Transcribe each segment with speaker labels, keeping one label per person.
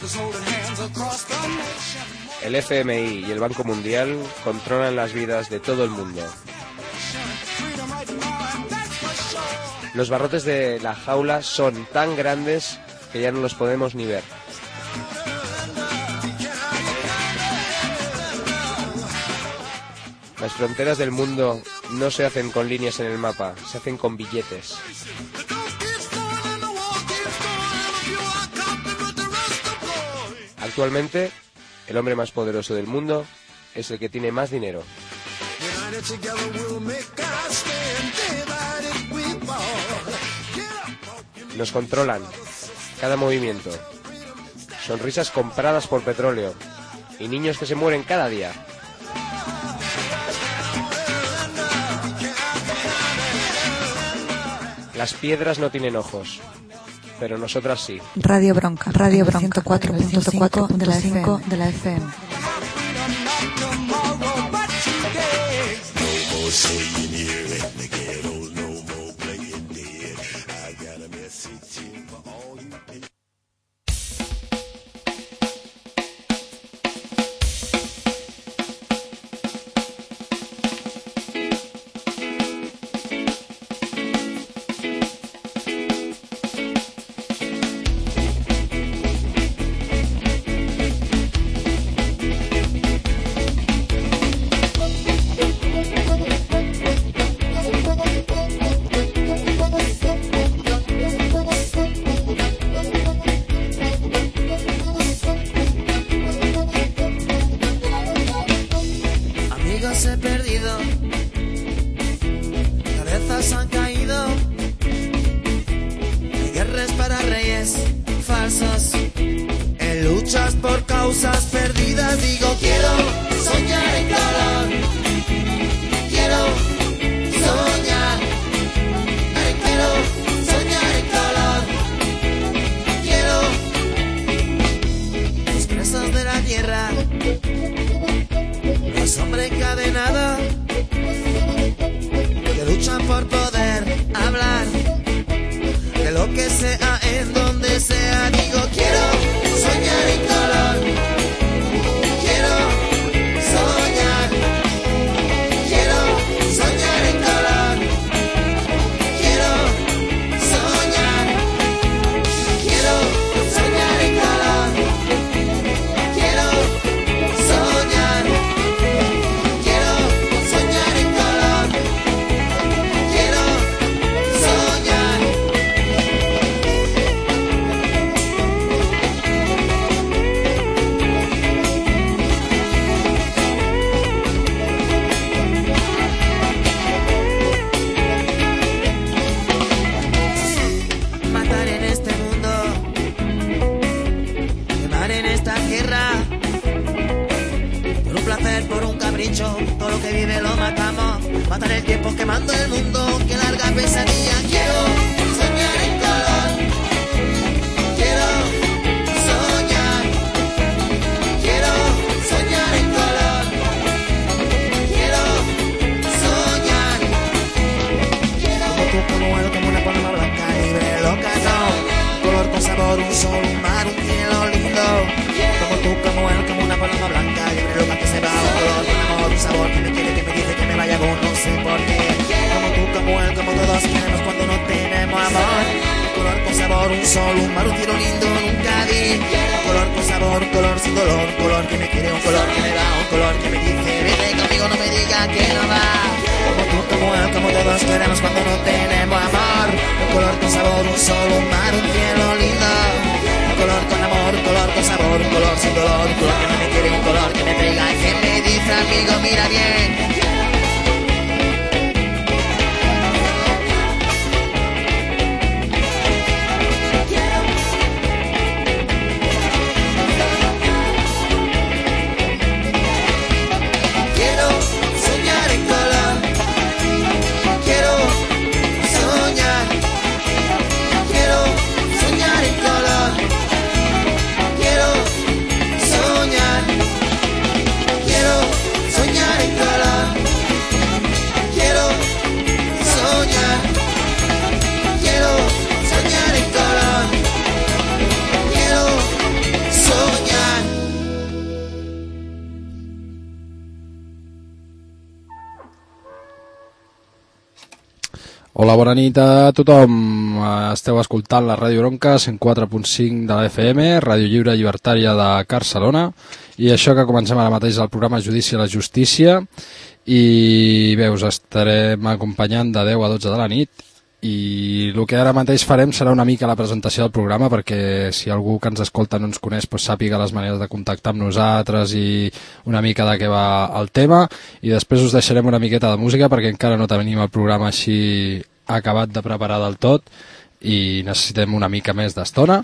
Speaker 1: El FMI y el Banco Mundial controlan las vidas de todo el mundo. Los barrotes de la jaula son tan grandes que ya no los podemos ni ver. Las fronteras del mundo no se hacen con líneas en el mapa, se hacen con billetes. Actualmente, el hombre más poderoso del mundo es el que tiene más dinero. Nos controlan cada movimiento. Sonrisas compradas por petróleo y niños que se mueren cada día. Las piedras no tienen ojos, pero nosotras sí.
Speaker 2: Radio Bronca 104.5 de la FM.
Speaker 3: Hola, bona nit a tothom. Esteu escoltant la Ràdio Bronca 104.5 de la FM, Ràdio Lliure Llibertària de Barcelona, i això que comencem ara mateix el programa Judici a la Justícia, i bé, us estarem acompanyant de 10 a 12 de la nit, i el que ara mateix farem serà una mica la presentació del programa, perquè si algú que ens escolta no ens coneix, doncs sàpiga les maneres de contactar amb nosaltres i una mica de què va el tema, i després us deixarem una miqueta de música perquè encara no tenim el programa així acabat de preparar del tot i necessitem una mica més d'estona.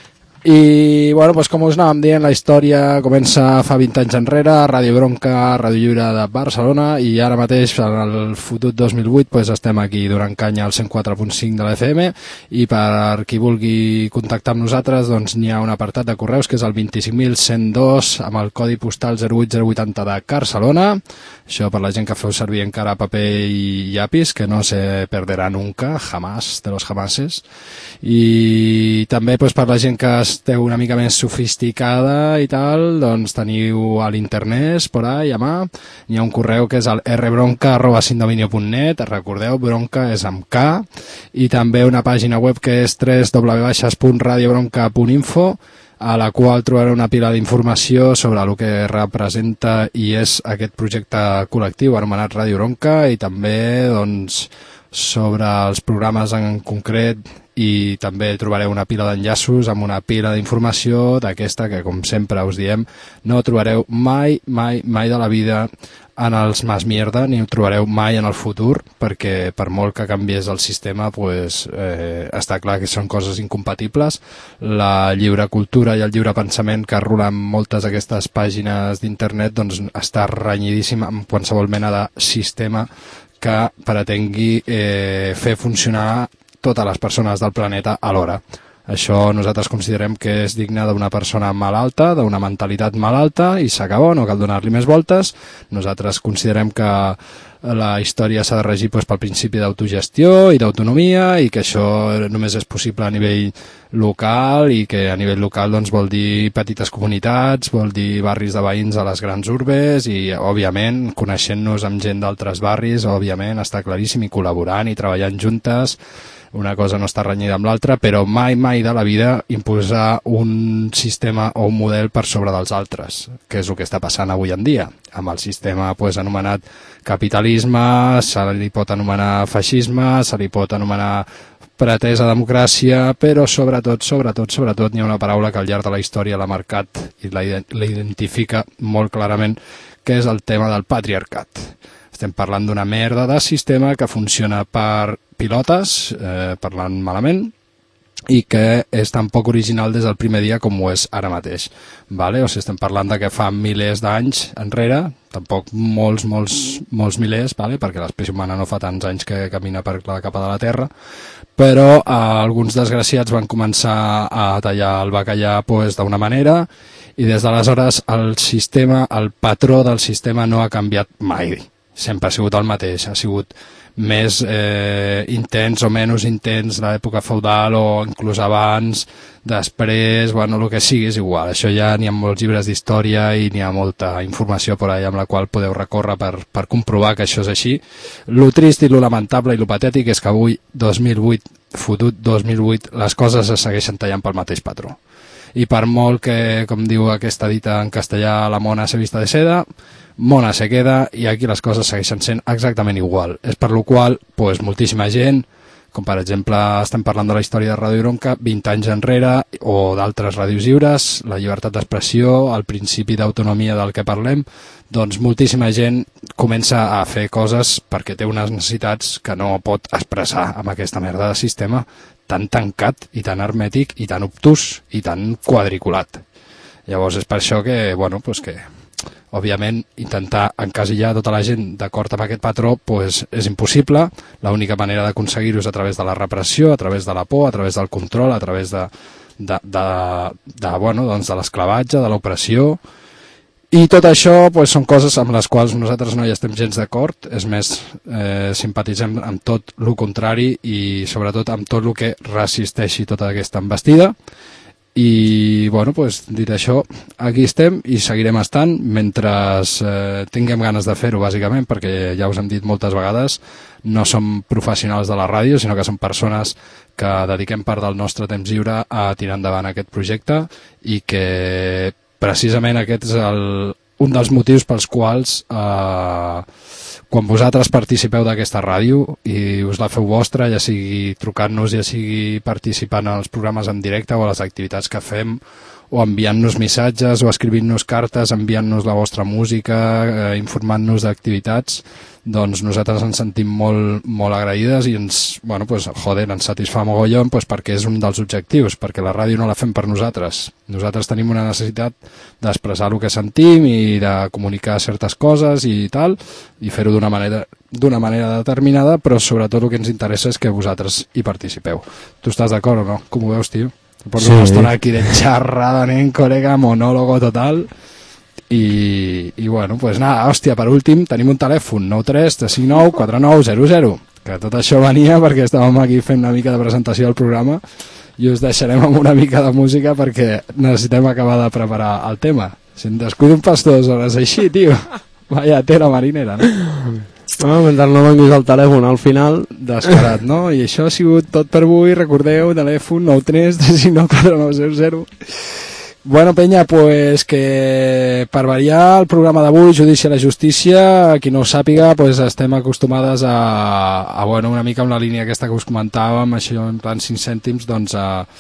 Speaker 3: I bueno, doncs com us anàvem dient, la història comença fa 20 anys enrere, Ràdio Bronca, Ràdio Lliure de Barcelona, i ara mateix, en el fotut 2008, doncs estem aquí donant canya al 104.5 de la FM, i per qui vulgui contactar amb nosaltres, doncs n'hi ha un apartat de correus que és el 25.102 amb el codi postal 08080 de Barcelona. Això per la gent que feu servir encara paper i llapis, que no se perderà nunca, jamás, de los jamases. I també doncs, per la gent que esteu una mica més sofisticada i tal, doncs teniu a l'internet, por ahí, a mà, hi ha un correu que és el rbronca@sindominio.net, recordeu, bronca és amb K, i també una pàgina web que és www.radiobronca.info, a la qual trobareu una pila d'informació sobre el que representa i és aquest projecte col·lectiu anomenat Ràdio Bronca, i també doncs, sobre els programes en concret, i també trobareu una pila d'enllaços amb una pila d'informació d'aquesta que, com sempre us diem, no trobareu mai de la vida en els Mas Mierda, ni ho trobareu mai en el futur, perquè per molt que canviés el sistema, pues, està clar que són coses incompatibles. La lliure cultura i el lliure pensament que rula en moltes d'aquestes pàgines d'internet doncs, està renyidíssim amb qualsevol mena de sistema que pretengui fer funcionar totes les persones del planeta alhora. Això nosaltres considerem que és digne d'una persona malalta, d'una mentalitat malalta, i s'acaba, no cal donar-li més voltes. Nosaltres considerem que la història s'ha de regir doncs, pel principi d'autogestió i d'autonomia, i que això només és possible a nivell local, i que a nivell local doncs, vol dir petites comunitats, vol dir barris de veïns a les grans urbes, i òbviament coneixent-nos amb gent d'altres barris, òbviament està claríssim, i col·laborant i treballant juntes. Una cosa no està renyida amb l'altra, però mai de la vida imposar un sistema o un model per sobre dels altres, que és el que està passant avui en dia. Amb el sistema pues, anomenat capitalisme, se li pot anomenar feixisme, se li pot anomenar pretesa democràcia, però sobretot n'hi ha una paraula que al llarg de la història l'ha marcat i la identifica molt clarament, que és el tema del patriarcat. Estem parlant d'una merda de sistema que funciona per pilotes, parlant malament, i que és tan poc original des del primer dia com ho és ara mateix. Vale? O sigui, estem parlant de que fa milers d'anys enrere, tampoc molts milers, vale? Perquè l'espècie humana no fa tants anys que camina per la capa de la Terra, però alguns desgraciats van començar a tallar el bacallà pues, d'una manera, i des d'aleshores el sistema, el patró del sistema no ha canviat mai. Sempre ha sigut el mateix, ha sigut més intens o menys intens de l'època feudal o inclús abans, després, bueno, el que sigui és igual. Això ja n'hi ha molts llibres d'història i n'hi ha molta informació per allà amb la qual podeu recórrer per comprovar que això és així. Lo trist i lo lamentable i lo patètic és que avui, 2008, les coses es segueixen tallant pel mateix patró. I per molt que, com diu aquesta dita en castellà, la mona se vista de seda, mona se queda, i aquí les coses segueixen sent exactament igual. És per lo qual, pues, moltíssima gent, com per exemple estem parlant de la història de Ràdio Bronca 20 anys enrere, o d'altres ràdios lliures, la llibertat d'expressió, el principi d'autonomia del que parlem, doncs moltíssima gent comença a fer coses perquè té unes necessitats que no pot expressar amb aquesta merda de sistema tan tancat i tan hermètic i tan obtús i tan quadriculat. Llavors és per això que, bueno, pues que òbviament intentar encasillar tota la gent d'acord amb aquest patró pues, és impossible. L'única manera d'aconseguir-ho és a través de la repressió, a través de la por, a través del control, a través de l'esclavatge, de l'opressió. I tot això pues, són coses amb les quals nosaltres no hi estem gens d'acord, és més, simpatitzem amb tot el contrari i sobretot amb tot el que resisteixi tota aquesta embestida. I, bueno, pues, dit això, aquí estem i seguirem estant mentre tinguem ganes de fer-ho, bàsicament, perquè ja us hem dit moltes vegades, no som professionals de la ràdio, sinó que som persones que dediquem part del nostre temps lliure a tirar endavant aquest projecte i que precisament aquest és un dels motius pels quals quan vosaltres participeu d'aquesta ràdio i us la feu vostra, ja sigui trucant-nos, ja sigui participant en els programes en directe o a les activitats que fem, o enviant-nos missatges o escrivint-nos cartes, enviant-nos la vostra música, informant-nos d'activitats, doncs nosaltres ens sentim molt, molt agraïdes i ens satisfà mogollon perquè és un dels objectius, perquè la ràdio no la fem per nosaltres. Nosaltres tenim una necessitat d'expressar el que sentim i de comunicar certes coses i tal, i fer-ho d'una manera determinada, però sobretot el que ens interessa és que vosaltres hi participeu. Tu estàs d'acord o no? Com ho veus, tio? Porto una estona aquí de xerrada, nen, col·lega, monòlogo total. I bueno, pues nada, hòstia, per últim tenim un telèfon 93-359-4900, que tot això venia perquè estàvem aquí fent una mica de presentació del programa i us deixarem amb una mica de música perquè necessitem acabar de preparar el tema. Si em descuido un pas 2 hores així, tio, vaya tela marinera, no?
Speaker 4: Mentre no venguis al telèfon al final,
Speaker 3: descarat, no? I això ha sigut tot per avui. Recordeu, telèfon 93-359-4900. Bueno, penya, pues que per variar el programa d'avui, Judici a la Justícia, qui no ho sàpiga, pues estem acostumades a una mica amb la línia aquesta que us comentàvem, això en plan 5 cèntims, doncs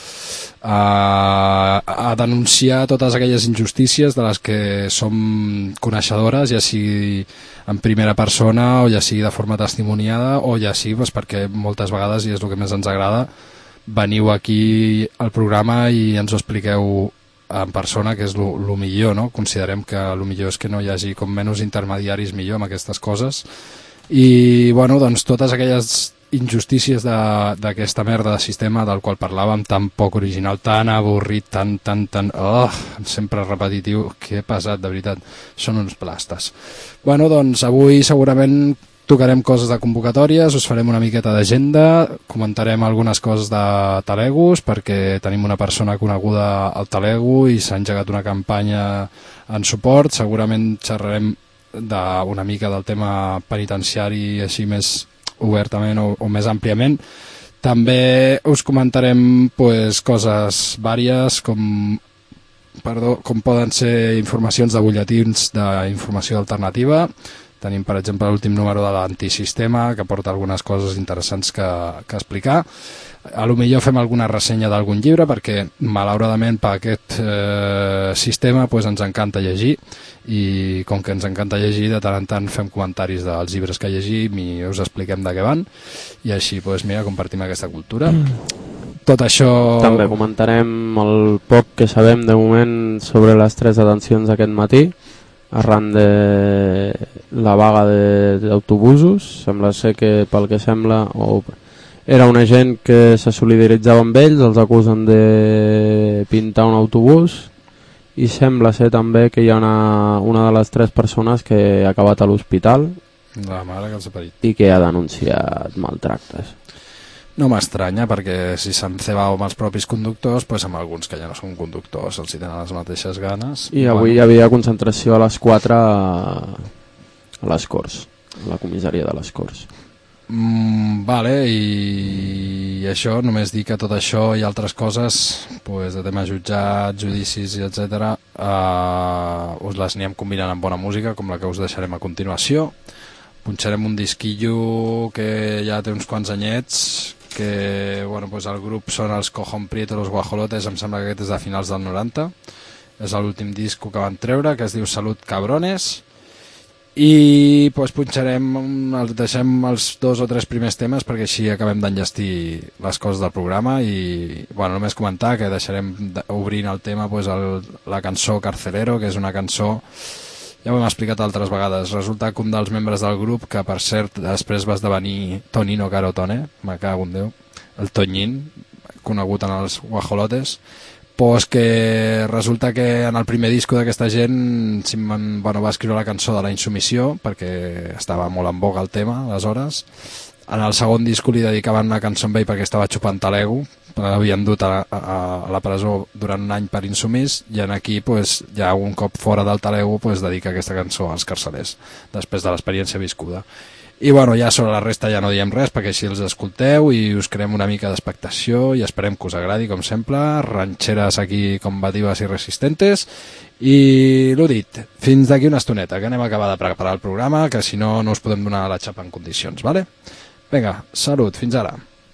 Speaker 3: a denunciar totes aquelles injustícies de les que som coneixedores, ja sigui en primera persona o ja sigui de forma testimoniada o ja sigui perquè moltes vegades, i és el que més ens agrada, veniu aquí al programa i ens ho expliqueu en persona, que és el millor, no? Considerem que el millor és que no hi hagi com menys intermediaris millor amb aquestes coses. I bueno, doncs totes aquelles injustícies d'aquesta merda de sistema del qual parlàvem, tan poc original, tan avorrit, tan sempre repetitiu, que pesat, de veritat, són uns plastes. Bueno, doncs avui segurament tocarem coses de convocatòries, us farem una miqueta d'agenda, comentarem algunes coses de Talegos, perquè tenim una persona coneguda al Talego i s'ha engegat una campanya en suport. Segurament xerrarem una mica del tema penitenciari així més obertament o més àmpliament. També us comentarem coses vàries com poden ser informacions de butlletins d'informació alternativa. Tenim, per exemple, l'últim número de l'Antisistema, que porta algunes coses interessants que explicar. A lo millor fem alguna ressenya d'algun llibre, perquè, malauradament, per aquest sistema ens encanta llegir, i com que ens encanta llegir, de tant en tant fem comentaris dels llibres que llegim i us expliquem de què van, i així, mira, compartim aquesta cultura. Tot això...
Speaker 4: També comentarem el poc que sabem de moment sobre les 3 detencions d'aquest matí, arran de la vaga d'autobusos. Sembla ser que, pel que sembla, era una gent que se solidaritzava amb ells, els acusen de pintar un autobús, i sembla ser també que hi ha una de les 3 persones que ha acabat a l'hospital i que ha denunciat maltractes.
Speaker 3: No m'estranya, perquè si s'han cebat amb els propis conductors, amb alguns que ja no són conductors els hi tenen les mateixes ganes.
Speaker 4: I avui hi havia concentració a les 4 a les Corts, a la comissaria de les Corts.
Speaker 3: Vale, i això, només dir que tot això i altres coses, de tema jutjats, judicis i etc., us les anirem combinant amb bona música, com la que us deixarem a continuació. Punxarem un disquillo que ja té uns quants anyets, que el grup són els Cojón Prieto Los Guajolotes, em sembla que aquest és de finals del 90, és l'últim disco que van treure, que es diu Salut Cabrones, i punxarem, deixem els 2 o 3 primers temes perquè així acabem d'enllestir les coses del programa. I només comentar que deixarem obrint el tema la cançó Carcelero, que és una cançó, ja ho hem explicat altres vegades, resulta que un dels membres del grup, que per cert després va esdevenir Tonino Carotone, me cago en Déu, el Toñín, conegut en els Guajolotes, que resulta que en el primer disco d'aquesta gent va escriure la cançó de la insumissió, perquè estava molt en boga el tema aleshores. En el segon disco li dedicaven una cançó amb ell perquè estava xupant talego, l'havien dut a la presó durant un any per insumís, i aquí ja un cop fora del talego dedica aquesta cançó als carcelers, després de l'experiència viscuda. I bueno, ja sobre la resta ja no diem res, perquè així els escolteu i us creem una mica d'expectació i esperem que us agradi, com sempre, ranxeres aquí combatives i resistentes. I l'ho dit, fins d'aquí una estoneta, que anem a acabar de preparar el programa, que si no, no us podem donar la xapa en condicions, vale? Vinga, salut, fins ara.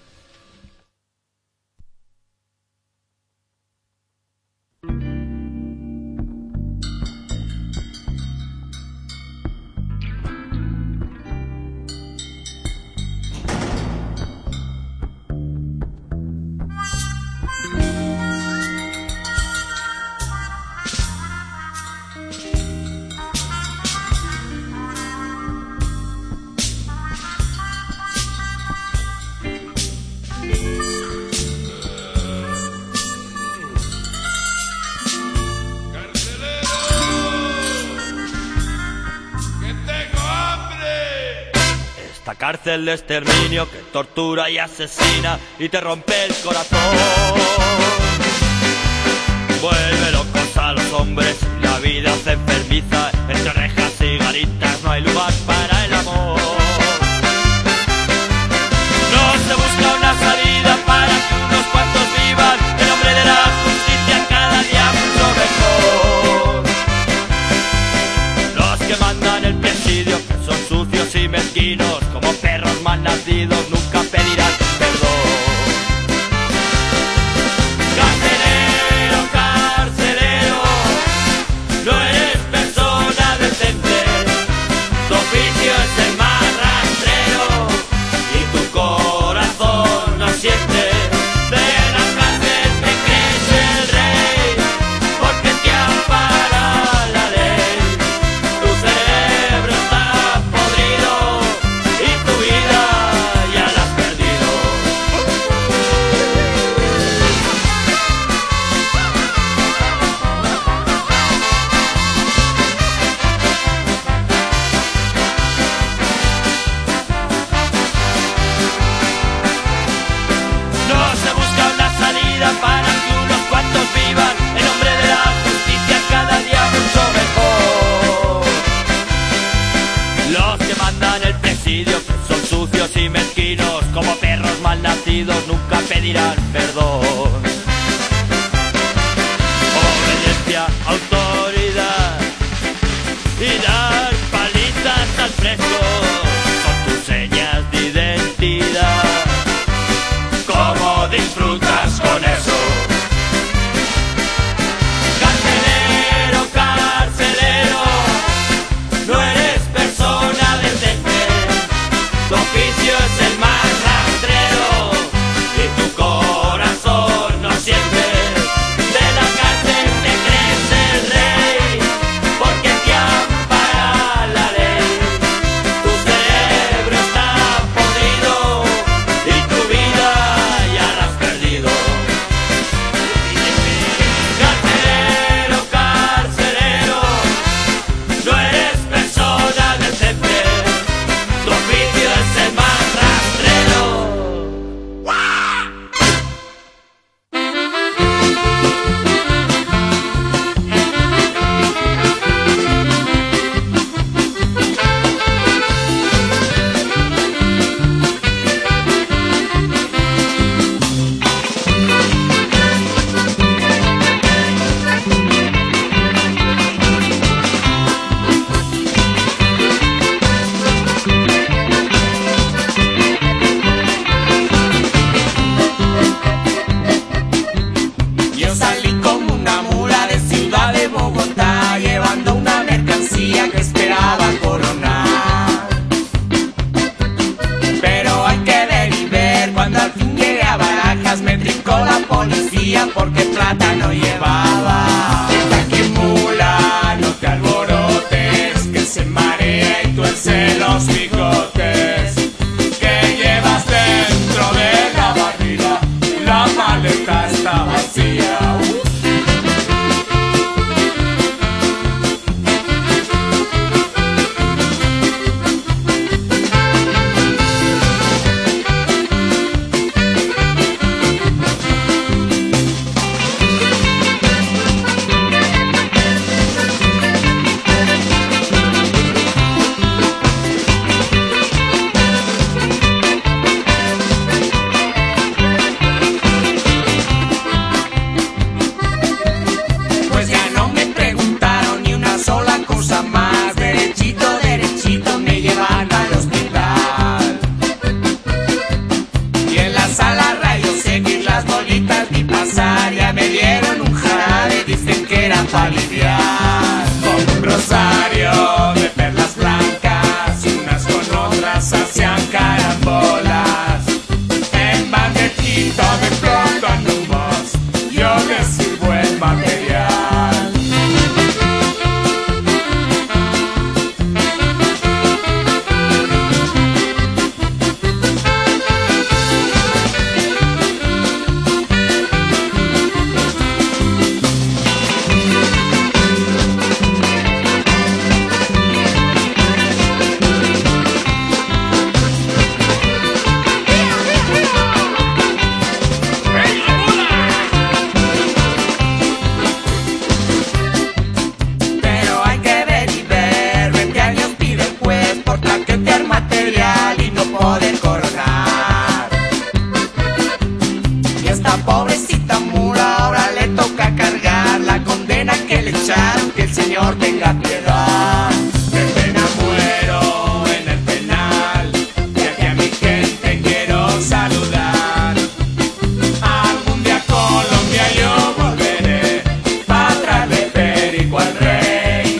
Speaker 5: Cárcel de exterminio que tortura y asesina y te rompe el corazón. Vuelve locos a los hombres, la vida se enfermiza, entre rejas y garitas no hay lugar para el amor. No se busca una salida para que unos cuantos vivan, en nombre de la justicia cada día mucho mejor. Los que mandan el presidio, que son sucios y mezquinos, como perros mal nacidos, nunca pedirán perdón. Carcelero, carcelero, no eres persona decente, tu oficio es el más rastrero y tu corazón no siente. De la cárcel te crees el rey, porque te ampara la ley. Tu cerebro está podrido y tu vida ya la has perdido. No se busca una salida para que unos cuantos vivan, en nombre de la justicia cada día mucho mejor. Los que mandan el presidio, que son sucios y mezquinos, como perros mal nacidos, nunca pedirán perdón. Obediencia, autoridad y dar palizas al fresco son tus señas de identidad. ¿Cómo disfrutas con eso? Carcelero, carcelero, no eres persona decente, tu oficio es el más rastrero y tu corazón no siente. De la cárcel te crees el rey, porque te ampara la ley. Tu cerebro está podrido y tu vida ya la has perdido.
Speaker 6: pa' aliviar. Con un rosario de perlas blancas, unas con otras hacían carambolas. En bandejito de flotando humos, yo les sirvo el material. Que el Señor tenga piedad. De pena muero en el penal, y aquí a mi gente quiero saludar. Algún día a Colombia yo volveré, pa' traerle perico al rey.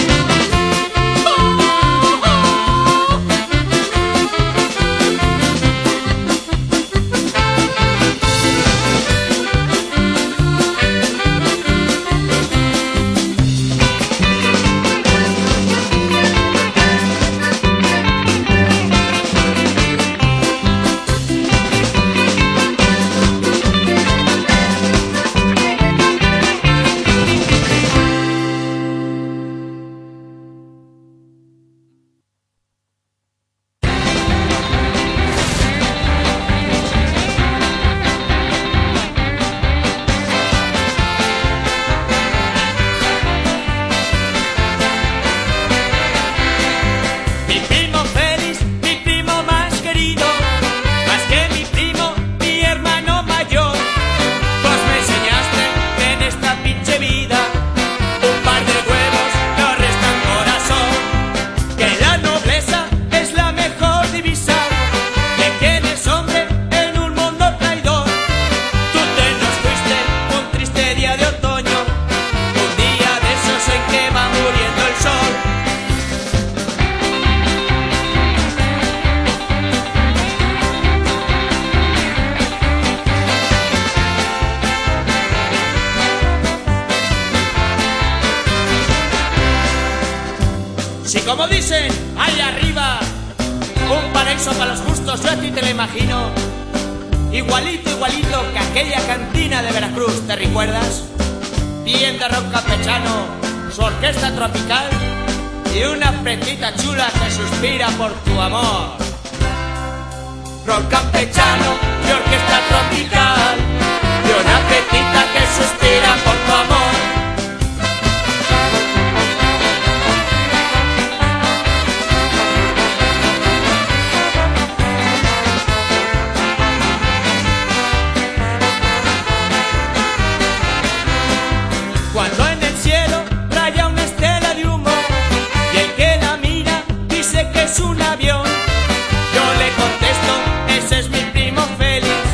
Speaker 5: Si como dicen, ahí arriba, un paraíso para los justos, yo a ti te lo imagino. Igualito, igualito que aquella cantina de Veracruz, ¿te recuerdas? Bien de rock campechano, su orquesta tropical y una pretita chula que suspira por tu amor.
Speaker 6: Rock campechano y orquesta tropical, y una pretita que suspira por tu amor.
Speaker 5: Cuando en el cielo raya una estela de humo y el que la mira dice que es un avión, yo le contesto, ese es mi primo Félix.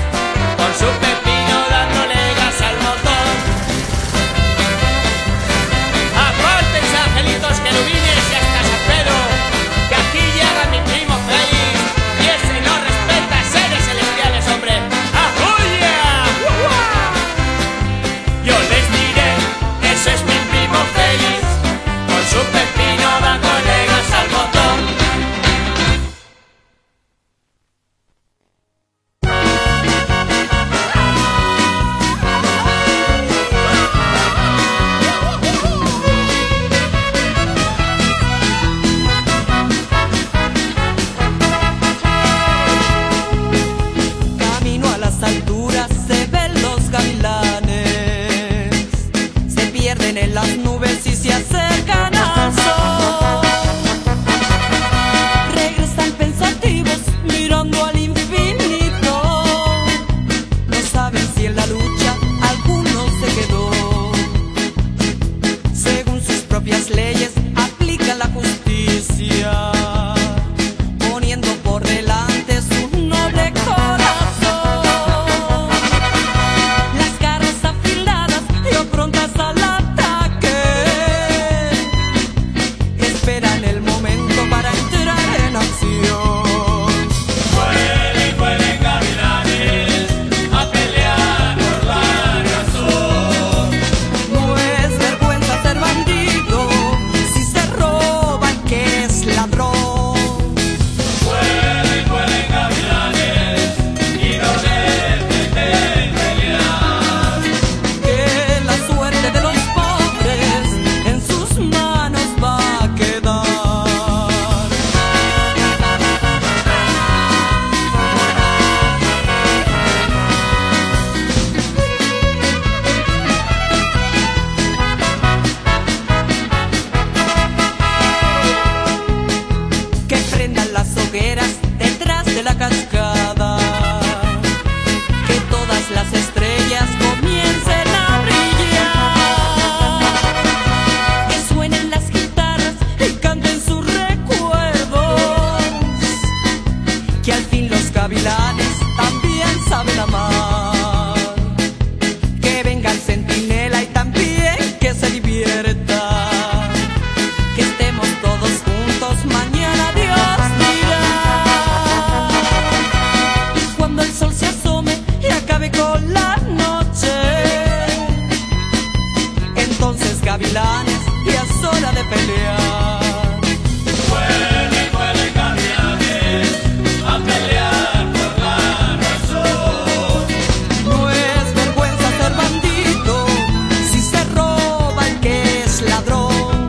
Speaker 7: llegó la noche. Entonces gavilanes, ya es hora de pelear.
Speaker 6: Vuelen gavilanes a pelear por la razón.
Speaker 7: No es vergüenza ser bandido si se roba el que es ladrón.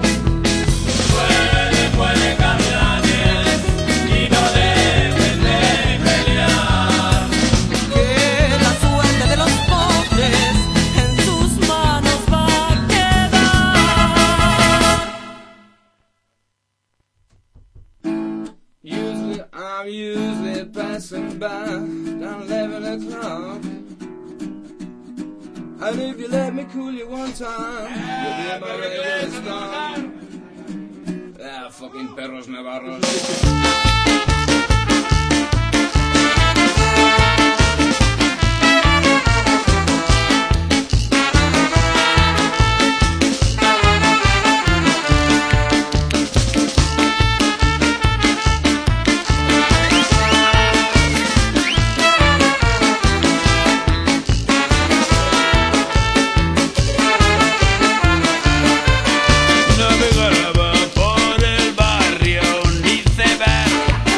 Speaker 6: Vuelen gavilanes y no deben de pelear.
Speaker 7: Que la suerte de los pobres en sus manos va a quedar.
Speaker 6: I'm usually passing by down 11 o'clock. And if you let me cool you one time, you'll be my regular star. Ah, fucking perros navarros. Navegaba por el barrio un iceberg,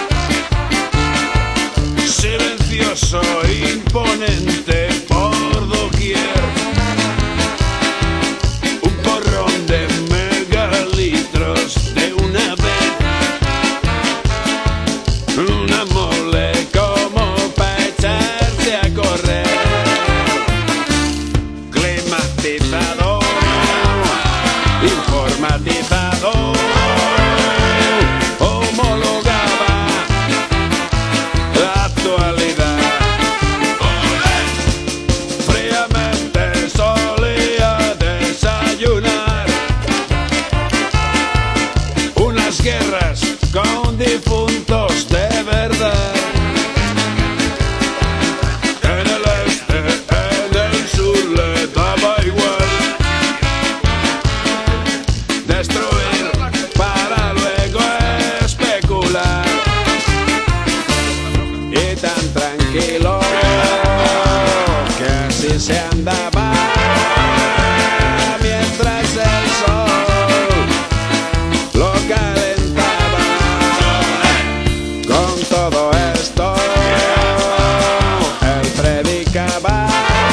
Speaker 6: silencioso, imponente por doquier. Un porrón de megalitros de una vez, una mole como para echarse a correr. Climatizado, informatizado, homologaba la actualidad. Fríamente solía desayunar unas guerras con difuntos de verdad. En el este, en el sur le daba igual destruir para luego especular. Y tan tranquilo que así se andaba mientras el sol lo calentaba. Con todo esto él predicaba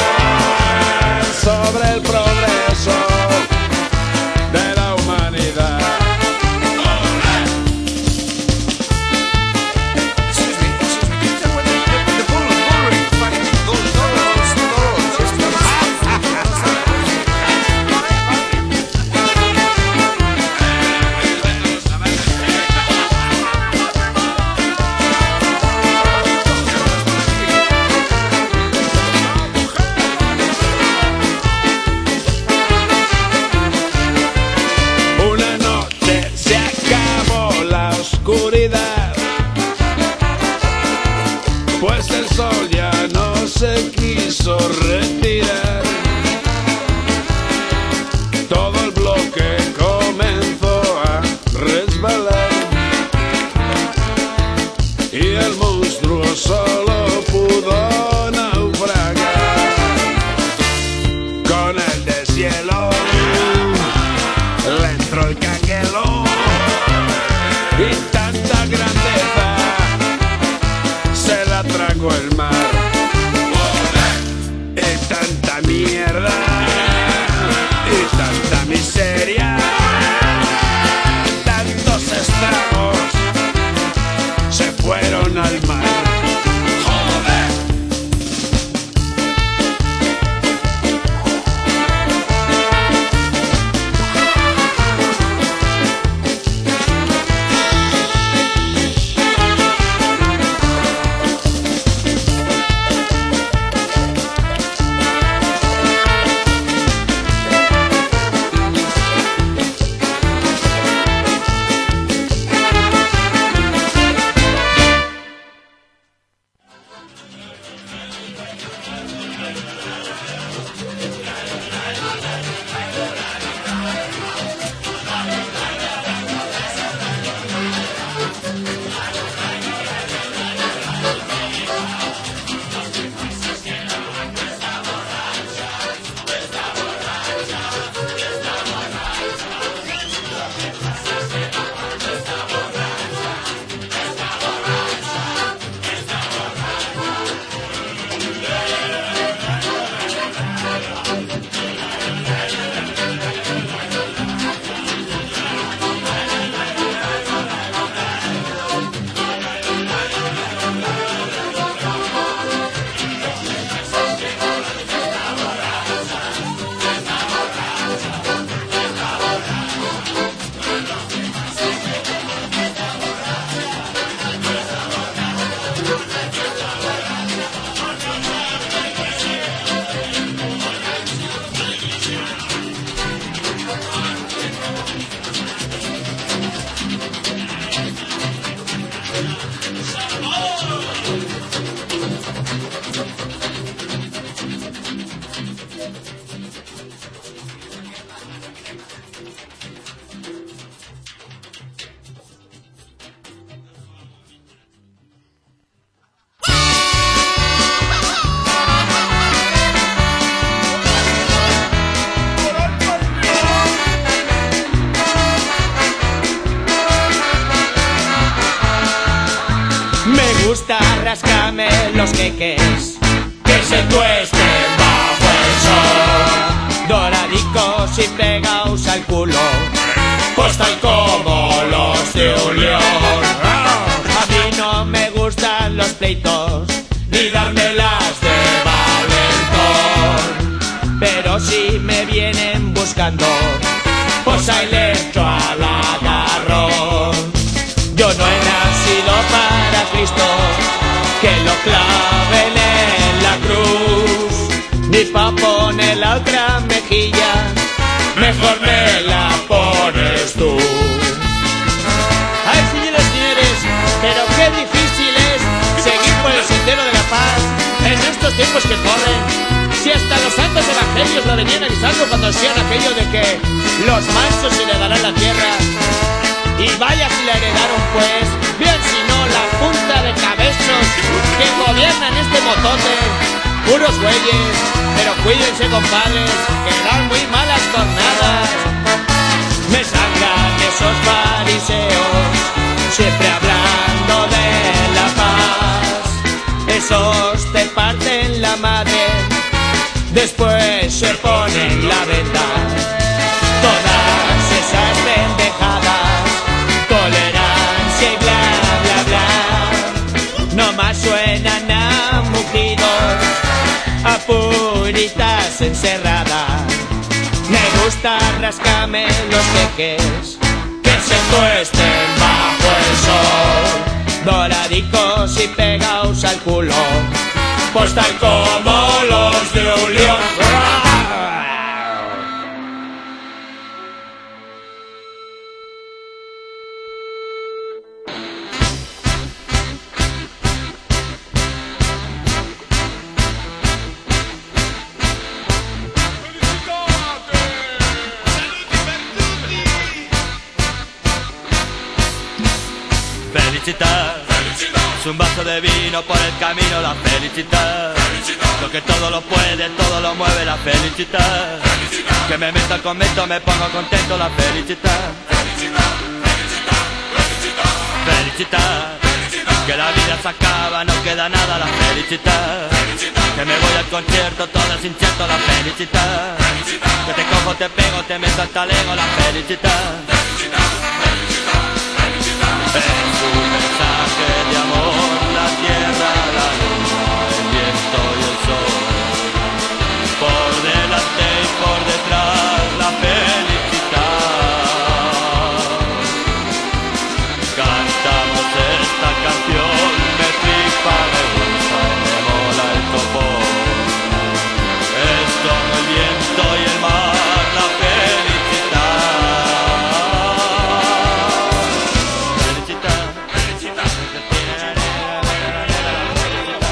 Speaker 6: sobre el progreso de la humanidad. Una noche se acabó la oscuridad, pues el sol ya no se quiso retirar. Todo el bloque comenzó a resbalar y el monstruo solo pudo naufragar. Con el deshielo le entró el canguelo y tanta grandeza se la tragó el mar. Y
Speaker 5: los jeques que se tuesten bajo el sol. Doradicos y pegaos al culo, pues tal como los de Unión. A mí no me gustan los pleitos ni dármelas de valentón, pero si me vienen buscando, pues ahí le echo al agarrón. Yo no he nacido para Cristo, que lo claven en la cruz, ni pa' poner la otra mejilla, mejor me la pones tú. Ay, señores, pero qué difícil es seguir por el sendero de la paz en estos tiempos que corren. Si hasta los santos evangelios lo venían avisando cuando decían aquello de que los mansos heredarán la tierra. Y vaya si la heredaron pues, bien si no la punta de cabezos que gobiernan este motote. Puros güeyes, pero cuídense compadres, que dan muy malas jornadas. Me sangran esos fariseos, siempre hablando de la paz. Esos te parten la madre, después se ponen la venda. Todas esas pendejadas, tolerancia y bla bla bla, no más suenan a mugidos, a puritas encerradas. Me gusta rascarme los jeques que se tuesten bajo el sol, doradicos y pegaos al culo, pues tal como los de un león.
Speaker 6: Felicidad, es un vaso de vino por el camino, la felicidad. Lo que todo lo puede, todo lo mueve, la felicidad. Que me meto al convento, me pongo contento, la felicidad. Felicidad, que la vida se acaba, no queda nada, la felicidad. Que me voy al concierto, todo es incierto, la felicidad. Que te cojo, te pego, te meto al talego, la felicidad. Es un mensaje de amor, la tierra, la luna, el viento y el sol. Por delante y por detrás la felicidad. Cantamos esta canción, me flipa, me gusta y me mola el copón. Es como el viento y el mar, la felicidad. Felicidad, felicidad.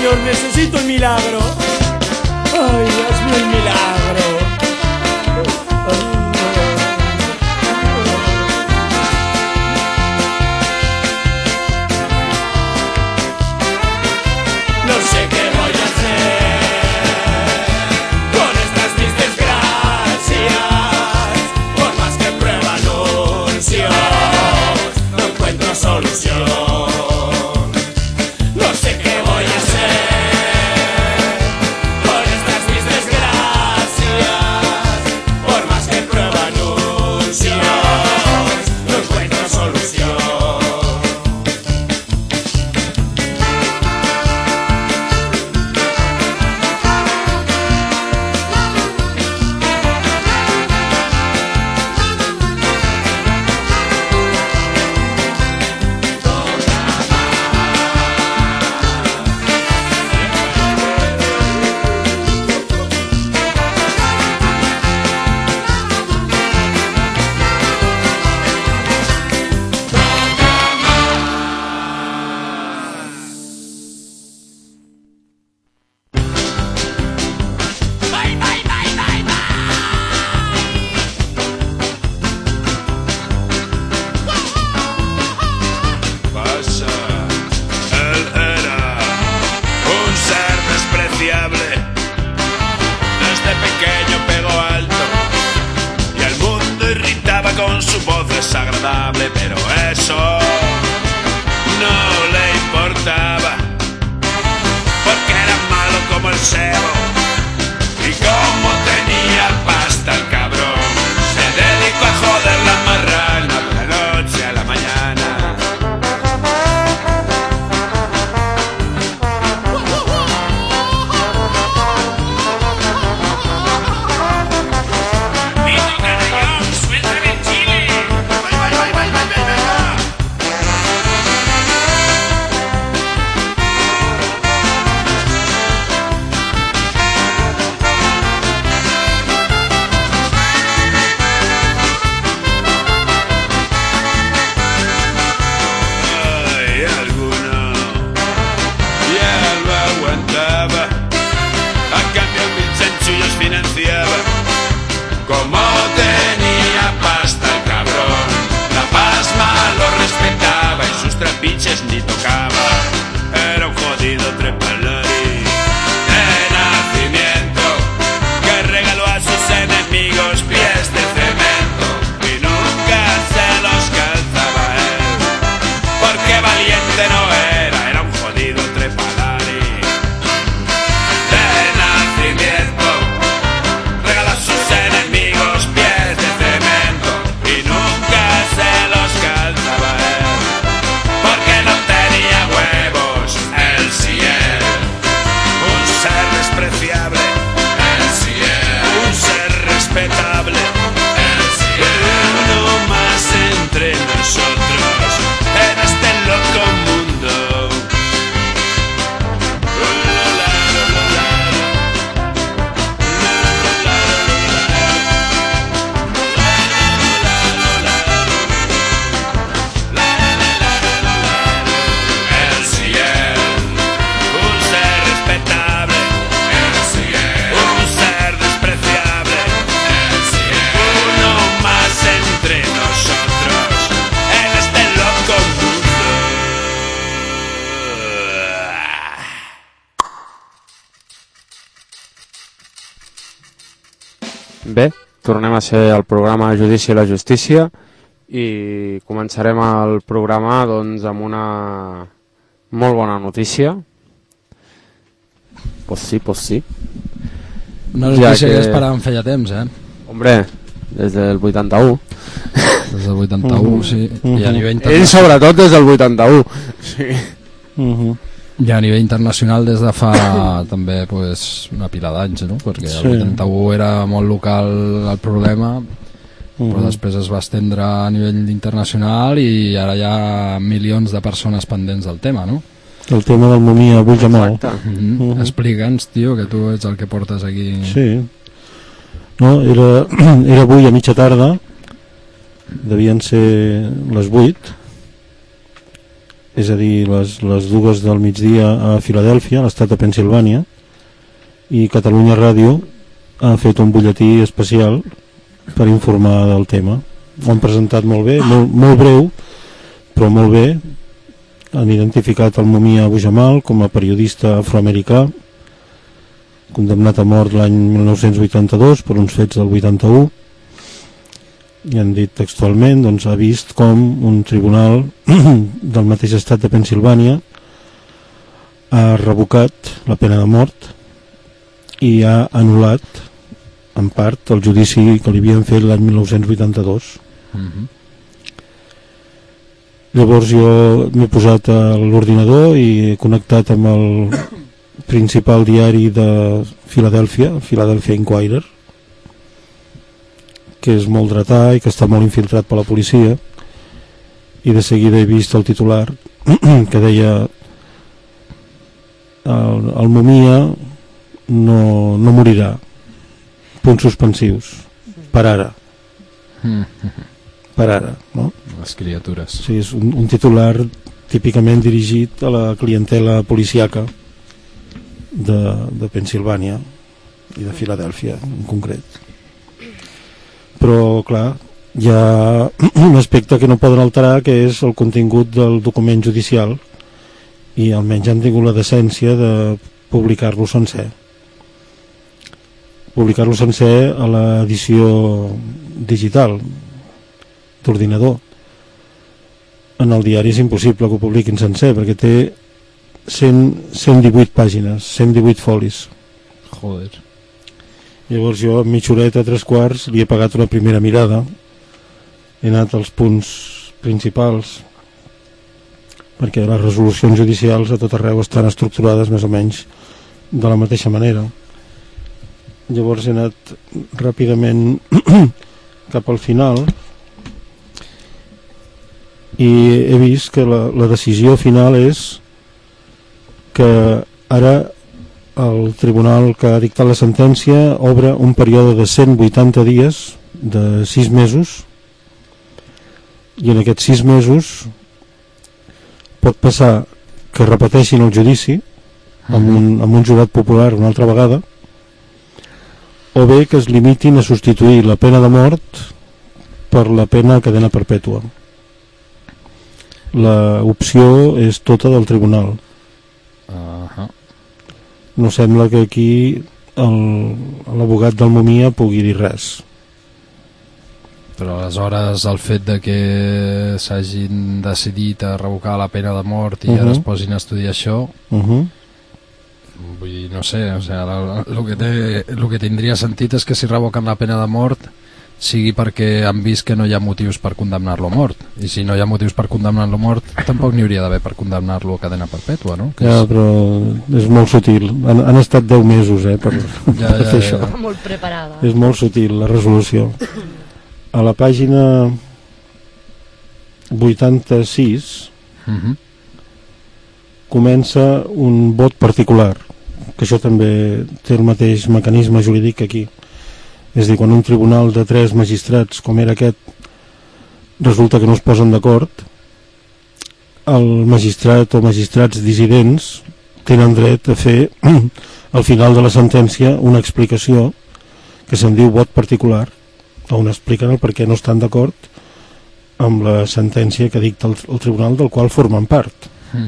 Speaker 5: Señor, necesito el milagro. Ay, hazme el milagro. No sé qué voy a hacer con estas mis desgracias. Por más que prueba anuncios, no encuentro solución. No sé qué voy a hacer con estas mis desgracias. Por más que prueba anuncios, no encuentro solución.
Speaker 6: Pasa, él era un ser despreciable. Desde pequeño pegó alto y al mundo irritaba con su voz desagradable, pero eso no le importaba, porque era malo como el sebo. Y como tenía pasta el cabrón, se dedicó a joder la marrana de la noche a la mañana. Nito Canallón, suéltame el chile. Ay, alguno ya lo aguantaba. A cambio mil chanchullos financiaba. Como tenía pasta el cabrón, la pasma lo respetaba y sus trapiches ni tocaba. Era un jodido trepalari de nacimiento que regaló a sus enemigos pies de cemento y nunca se los calzaba él, porque valiente no era, era un jodido trepalari de nacimiento. Regaló a sus enemigos pies de cemento y nunca se los calzaba él, porque no tenía huevos, él sí él. Un ser despreciable, él sí él. Un ser respetable, él sí él. Uno más entre nosotros en este loco mundo. Él sí él. Un ser respetable, él sí él. Un ser despreciable, él sí él. Uno más entre nosotros en este loco mundo.
Speaker 4: Bé, tornem a ser al programa Judici i la Justícia i començarem el programa doncs, amb una molt bona notícia. Pues sí.
Speaker 3: Una notícia que esperàvem feia temps,
Speaker 4: Hombre, des del 81.
Speaker 3: Des del 81, sí. I a nivell
Speaker 4: Ell sobretot des del 81. Sí.
Speaker 3: I a nivell internacional des de fa també pues, una pila d'anys, no? Perquè el 81 era molt local el problema, però després es va estendre a nivell internacional i ara hi ha milions de persones pendents del tema, no?
Speaker 8: El tema del Mumia Bujamal.
Speaker 3: Explica'ns, tio, que tu ets el que portes aquí.
Speaker 8: Sí. No, era avui a mitja tarda, devien ser les 8, és a dir, les 2 del migdia a Filadèlfia, a l'estat de Pennsilvània, i Catalunya Ràdio ha fet un butlletí especial per informar del tema. Ho han presentat molt bé, molt breu, però molt bé. Han identificat el Mumia Abu Jamal com a periodista afroamericà, condemnat a mort l'any 1982 per uns fets del 81, i han dit textualment, doncs ha vist com un tribunal del mateix estat de Pennsilvània ha revocat la pena de mort i ha anul·lat en part el judici que li havien fet l'any 1982. Llavors jo m'he posat a l'ordinador i he connectat amb el principal diari de Filadèlfia, Philadelphia Inquirer, que és molt dretà i que està molt infiltrat per la policia, i de seguida he vist el titular que deia el Mumia no morirà, punts suspensius, per ara, no?
Speaker 3: Les criatures.
Speaker 8: Sí, és un titular típicament dirigit a la clientela policíaca de Pennsilvània i de Filadèlfia en concret. Però clar, hi ha un aspecte que no poden alterar, que és el contingut del document judicial, i almenys han tingut la decència de publicar-lo sencer a l'edició digital d'ordinador. En el diari és impossible que ho publiquin sencer, perquè té 118 pàgines, 118 folis.
Speaker 3: Joder.
Speaker 8: Llavors jo, amb mitja horeta, 3/4, li he pagat una primera mirada, he anat als punts principals, perquè les resolucions judicials a tot arreu estan estructurades més o menys de la mateixa manera. Llavors he anat ràpidament cap al final i he vist que la decisió final és que ara el tribunal que ha dictat la sentència obre un període de 180 dies, de 6 mesos, i en aquests 6 mesos pot passar que repeteixin el judici amb un jurat popular una altra vegada, o bé que es limitin a substituir la pena de mort per la pena a cadena perpètua. L'opció és tota del tribunal. No sembla que aquí l'abogat del Mumia pugui dir res.
Speaker 3: Però aleshores el fet de que s'hagin decidit a revocar la pena de mort i ara es posin a estudiar això, vull dir, no sé, o sigui, el que tindria sentit és que si revoquen la pena de mort sigui perquè han vist que no hi ha motius per condemnar-lo a mort, i si no hi ha motius per condemnar-lo a mort tampoc n'hi hauria d'haver per condemnar-lo a cadena perpètua, no? Que
Speaker 8: ja, però és molt sutil, han estat 10 mesos per fer això.
Speaker 9: Molt preparada.
Speaker 8: És molt sutil la resolució. A la pàgina 86 comença un vot particular, que això també té el mateix mecanisme jurídic que aquí. És a dir, quan un tribunal de 3 magistrats, com era aquest, resulta que no es posen d'acord, el magistrat o magistrats dissidents tenen dret a fer al final de la sentència una explicació que se'n diu vot particular, on expliquen el per què no estan d'acord amb la sentència que dicta el tribunal del qual formen part.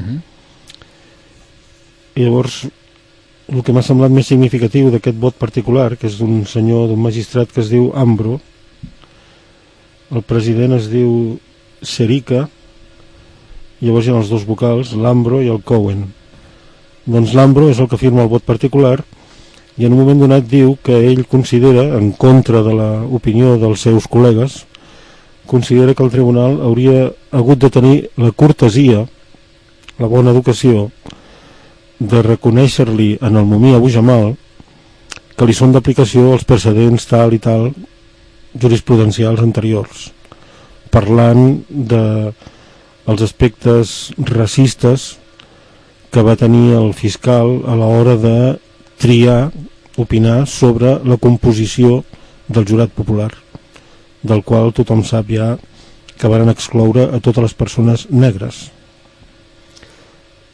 Speaker 8: I llavors el que m'ha semblat més significatiu d'aquest vot particular, que és d'un senyor, d'un magistrat que es diu Ambro, el president es diu Serica, llavors hi ha els dos vocals, l'Ambro i el Cohen. Doncs l'Ambro és el que firma el vot particular, i en un moment donat diu que ell considera, en contra de l'opinió dels seus col·legues, considera que el tribunal hauria hagut de tenir la cortesia, la bona educació, de reconèixer-li en el Mumia Abu Jamal que li són d'aplicació els precedents tal i tal jurisprudencials anteriors, parlant dels aspectes racistes que va tenir el fiscal a l'hora de triar, opinar sobre la composició del jurat popular, del qual tothom sap ja que varen excloure a totes les persones negres.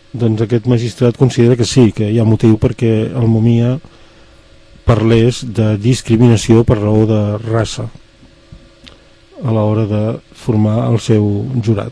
Speaker 8: doncs aquest magistrat considera que sí, que hi ha motiu perquè el Mumia parlés de discriminació per raó de raça a l'hora de formar el seu jurat.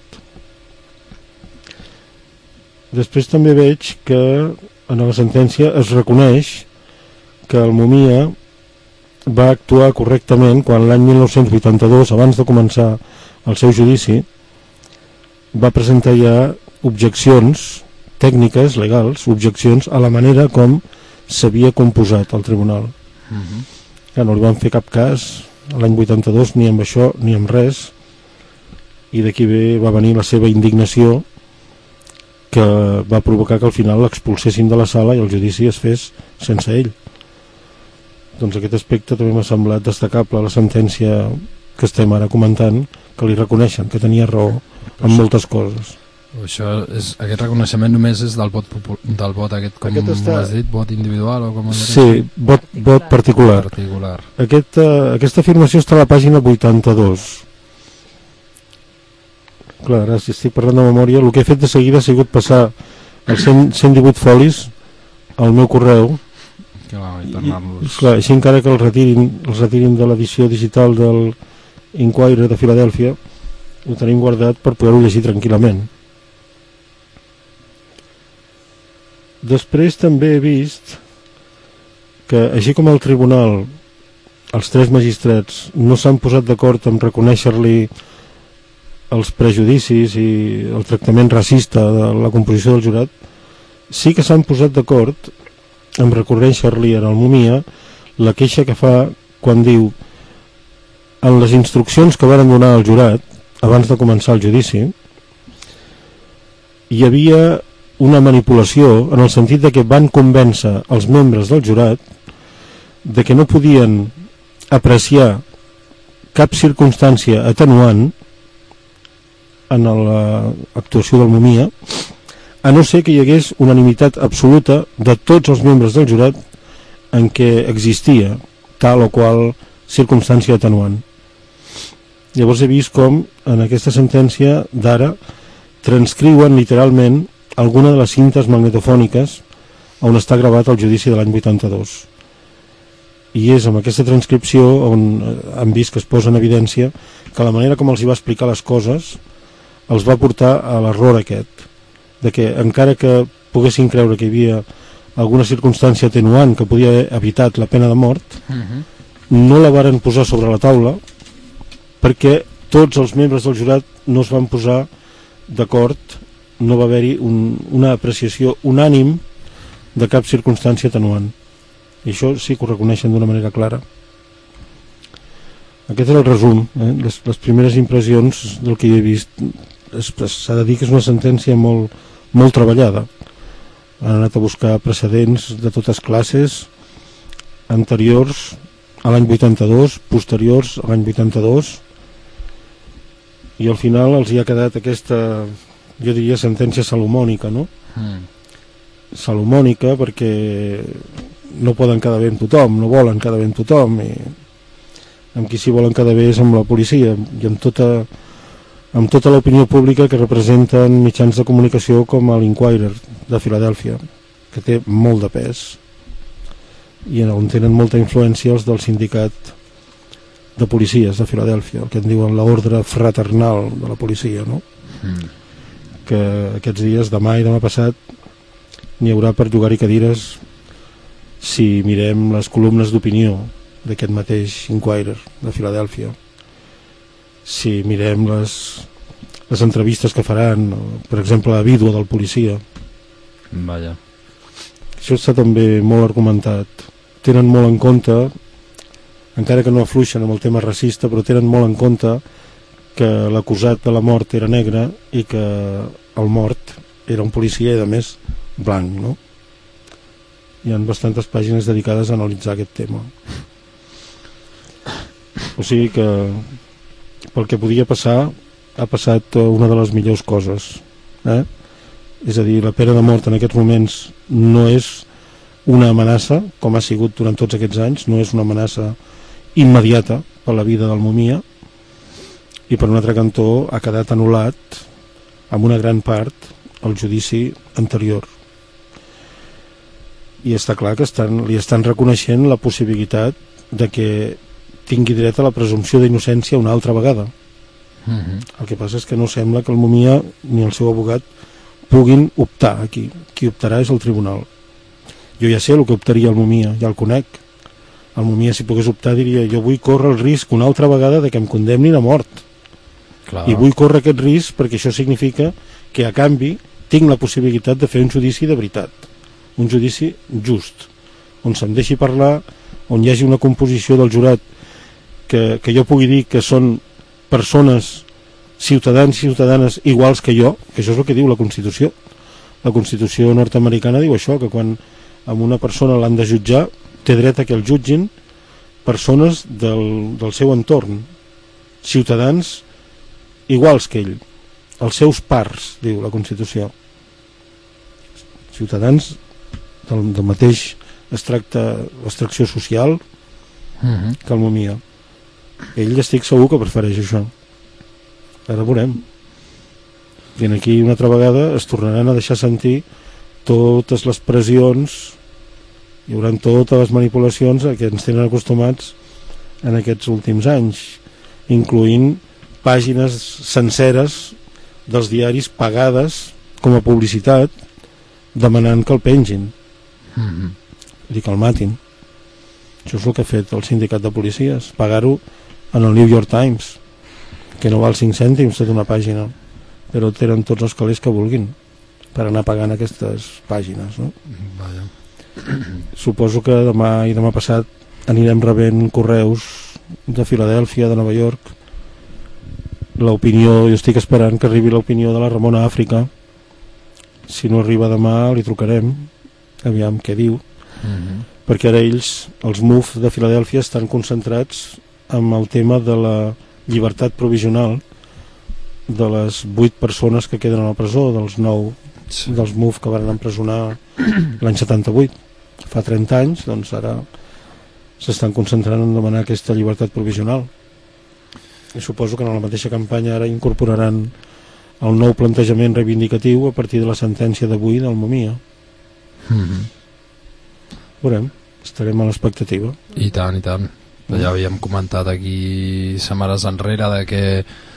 Speaker 8: Després també veig que en la sentència es reconeix que el Mumia va actuar correctament quan l'any 1982, abans de començar el seu judici, va presentar ja objeccions tècniques, legals, objeccions a la manera com s'havia composat el tribunal. Que no li van fer cap cas l'any 82 ni amb això ni amb res, i d'aquí va venir la seva indignació, que va provocar que al final l'expulsessin de la sala i el judici es fes sense ell. Doncs aquest aspecte també m'ha semblat destacable a la sentència que estem ara comentant, que li reconeixen que tenia raó en moltes coses.
Speaker 3: Aquest reconeixement només és del vot aquest, com has dit, vot individual o com
Speaker 8: sí, vot particular. Aquesta afirmació està a la pàgina 82. Clar, ara si estic parlant de memòria, el que he fet de seguida ha sigut passar els 118 folis al meu correu, clar, així encara que els retirin de l'edició digital del Inquirer de Filadèlfia, ho tenim guardat per poder-ho llegir tranquil·lament. Després també he vist que, així com el tribunal, els tres magistrats no s'han posat d'acord en reconèixer-li els prejudicis i el tractament racista de la composició del jurat, sí que s'han posat d'acord en reconèixer-li al Mumia la queixa que fa quan diu: en les instruccions que varen donar al jurat abans de començar el judici hi havia una manipulació en el sentit de que van convèncer els membres del jurat de que no podien apreciar cap circumstància atenuant en l'actuació del Mumia, a no ser que hi hagués unanimitat absoluta de tots els membres del jurat en què existia tal o qual circumstància atenuant. Llavors he vist com en aquesta sentència d'ara transcriuen literalment alguna de les cintes magnetofòniques on està gravat el judici de l'any 82. I és amb aquesta transcripció on han vist que es posa en evidència que la manera com els hi va explicar les coses els va portar a l'error aquest, de que encara que poguessin creure que hi havia alguna circumstància atenuant que podia haver evitat la pena de mort, no la varen posar sobre la taula perquè tots els membres del jurat no es van posar d'acord, no va haver-hi una apreciació unànim de cap circumstància atenuant. I això sí que ho reconeixen d'una manera clara. Aquest és el resum, les primeres impressions del que hi he vist. S'ha de dir que és una sentència molt, molt treballada. Han anat a buscar precedents de totes classes, anteriors a l'any 82, posteriors a l'any 82, i al final els hi ha quedat aquesta, jo diria, sentència salomònica, no? Salomònica perquè no poden quedar bé amb tothom, no volen quedar bé amb tothom, i amb qui s'hi volen quedar bé és amb la policia i amb tota l'opinió pública que representen mitjans de comunicació com l'Inquirer de Filadèlfia, que té molt de pes i on tenen molta influència els del sindicat de policies de Filadèlfia, el que en diuen l'ordre fraternal de la policia, no? Que aquests dies, demà i demà passat, n'hi haurà per llogar-hi cadires si mirem les columnes d'opinió d'aquest mateix Inquirer de Filadèlfia, si mirem les entrevistes que faran, per exemple la vídua del policia.
Speaker 3: Vaja.
Speaker 8: Això està també molt argumentat. Tenen molt en compte, encara que no afluixen amb el tema racista, però tenen molt en compte que l'acusat de la mort era negre i que el mort era un policia i a més blanc, no? Hi ha bastantes pàgines dedicades a analitzar aquest tema. O sigui que pel que podia passar ha passat una de les millors coses, és a dir, la pena de mort en aquests moments no és una amenaça com ha sigut durant tots aquests anys, no és una amenaça immediata per la vida del Mumia, i per un altre cantó ha quedat anul·lat amb una gran part al judici anterior. I està clar que li estan reconeixent la possibilitat de que tingui dret a la presumpció d'innocència una altra vegada. El que passa és que no sembla que el Mumia ni el seu abogat puguin optar aquí. Qui optarà és el tribunal. Jo ja sé el que optaria el Mumia, ja el conec. El Mumia, si pogués optar, diria: jo vull córrer el risc una altra vegada de que em condemnin a mort.
Speaker 3: Clar.
Speaker 8: I vull córrer aquest risc perquè això significa que a canvi tinc la possibilitat de fer un judici de veritat, un judici just, on se'm deixi parlar, on hi hagi una composició del jurat que jo pugui dir que són persones, ciutadans i ciutadanes iguals que jo, que això és el que diu la Constitució. La Constitució nord-americana diu això, que quan amb una persona l'han de jutjar té dret a que el jutgin persones del seu entorn, ciutadans iguals que ell, els seus pars, diu la Constitució, ciutadans del mateix extracció social que el Mumia. Ell estic segur que prefereix això. Ara veurem. I aquí una altra vegada es tornaran a deixar sentir totes les pressions, hi haurà totes les manipulacions a què ens tenen acostumats en aquests últims anys, incloent pàgines senceres dels diaris pagades com a publicitat demanant que el pengin, i que el matin. Això és el que ha fet el sindicat de policies, pagar-ho en el New York Times, que no val 5 cèntims tota una pàgina, però tenen tots els calés que vulguin per anar pagant aquestes pàgines, no?
Speaker 3: Vaja.
Speaker 8: Suposo que demà i demà passat anirem rebent correus de Filadèlfia, de Nova York. L'opinió, jo estic esperant que arribi l'opinió de la Ramona Àfrica. Si no arriba demà li trucarem, aviam què diu, perquè ara ells, els MUF de Filadèlfia, estan concentrats amb el tema de la llibertat provisional de les 8 persones que queden a la presó, dels 9 dels MUF que van empresonar l'any 78, fa 30 anys. Doncs ara s'estan concentrant en demanar aquesta llibertat provisional, i suposo que en la mateixa campanya ara incorporaran el nou plantejament reivindicatiu a partir de la sentència d'avui del Mumia. Veurem, estarem a l'expectativa.
Speaker 3: I tant, i tant. Ja havíem comentat aquí setmanes enrere de que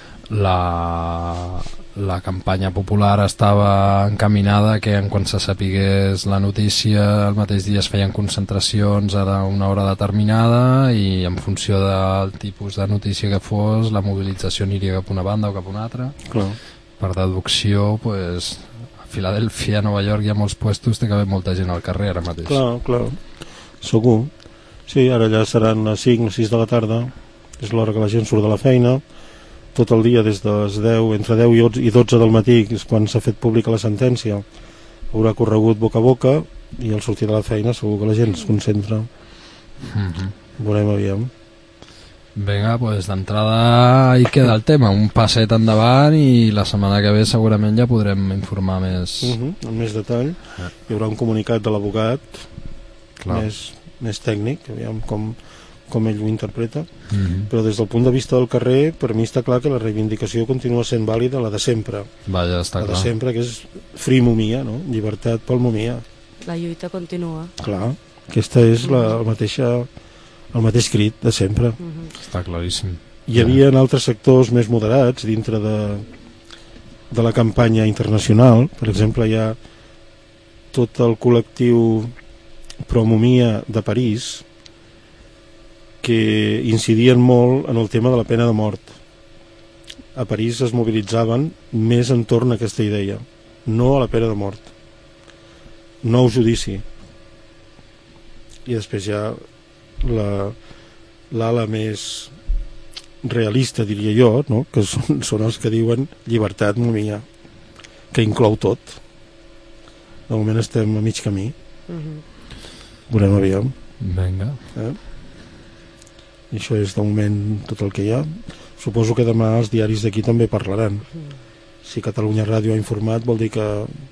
Speaker 3: la campanya popular estava encaminada, que en quan se sapigués la notícia el mateix dia es feien concentracions a una hora determinada, i en funció del tipus de notícia que fos la mobilització aniria cap a una banda o cap a una altra.
Speaker 8: Clar.
Speaker 3: Per deducció, pues, a Filadèlfia, a Nova York hi ha molts puestos, té que haver molta gent al carrer ara mateix.
Speaker 8: Clar, segur. Sí, ara ja seran les 5 o 6 de la tarda, és l'hora que la gent surt de la feina, tot el dia des de les 10, entre 10 i 12 del matí, que és quan s'ha fet pública la sentència, haurà corregut boca a boca, i al sortir de la feina segur que la gent es concentra. Veurem aviam.
Speaker 3: Vinga, doncs d'entrada hi queda el tema, un passet endavant, i la setmana que ve segurament ja podrem informar més.
Speaker 8: Amb més detall. Hi haurà un comunicat de l'abogat més tècnic, aviam com ell ho interpreta, però des del punt de vista del carrer, per mi està clar que la reivindicació continua sent vàlida, la de sempre.
Speaker 3: Vaja, està clar.
Speaker 8: La de sempre, que és Free Mumia, no? Llibertat pel Mumia.
Speaker 9: La lluita continua.
Speaker 8: Clar, aquesta és el mateix crit de sempre.
Speaker 3: Està claríssim.
Speaker 8: Hi havia altres sectors més moderats dintre de la campanya internacional. Per exemple, hi ha tot el col·lectiu Pro-Mumia de París, que incidien molt en el tema de la pena de mort. A París es mobilitzaven més entorn a aquesta idea, no a la pena de mort, no al judici. I després hi ha l'ala més realista, diria jo, no? Que són els que diuen llibertat Mumia, que inclou tot. De moment estem a mig camí. Veurem aviam.
Speaker 3: Vinga.
Speaker 8: I això és de moment tot el que hi ha. Suposo que demà els diaris d'aquí també parlaran. Si Catalunya Ràdio ha informat, vol dir que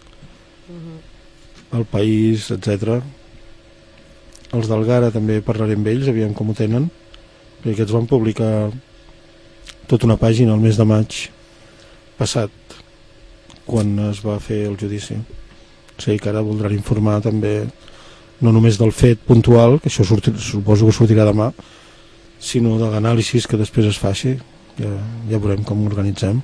Speaker 8: El País, etc. Els d'Algara també parlarem amb ells, aviam com ho tenen, perquè aquests van publicar tota una pàgina el mes de maig passat, quan es va fer el judici. O sigui que ara voldran informar també no només del fet puntual, que això suposo que sortirà demà, sinó de l'anàlisi que després es faci. Ja veurem com ho organitzem.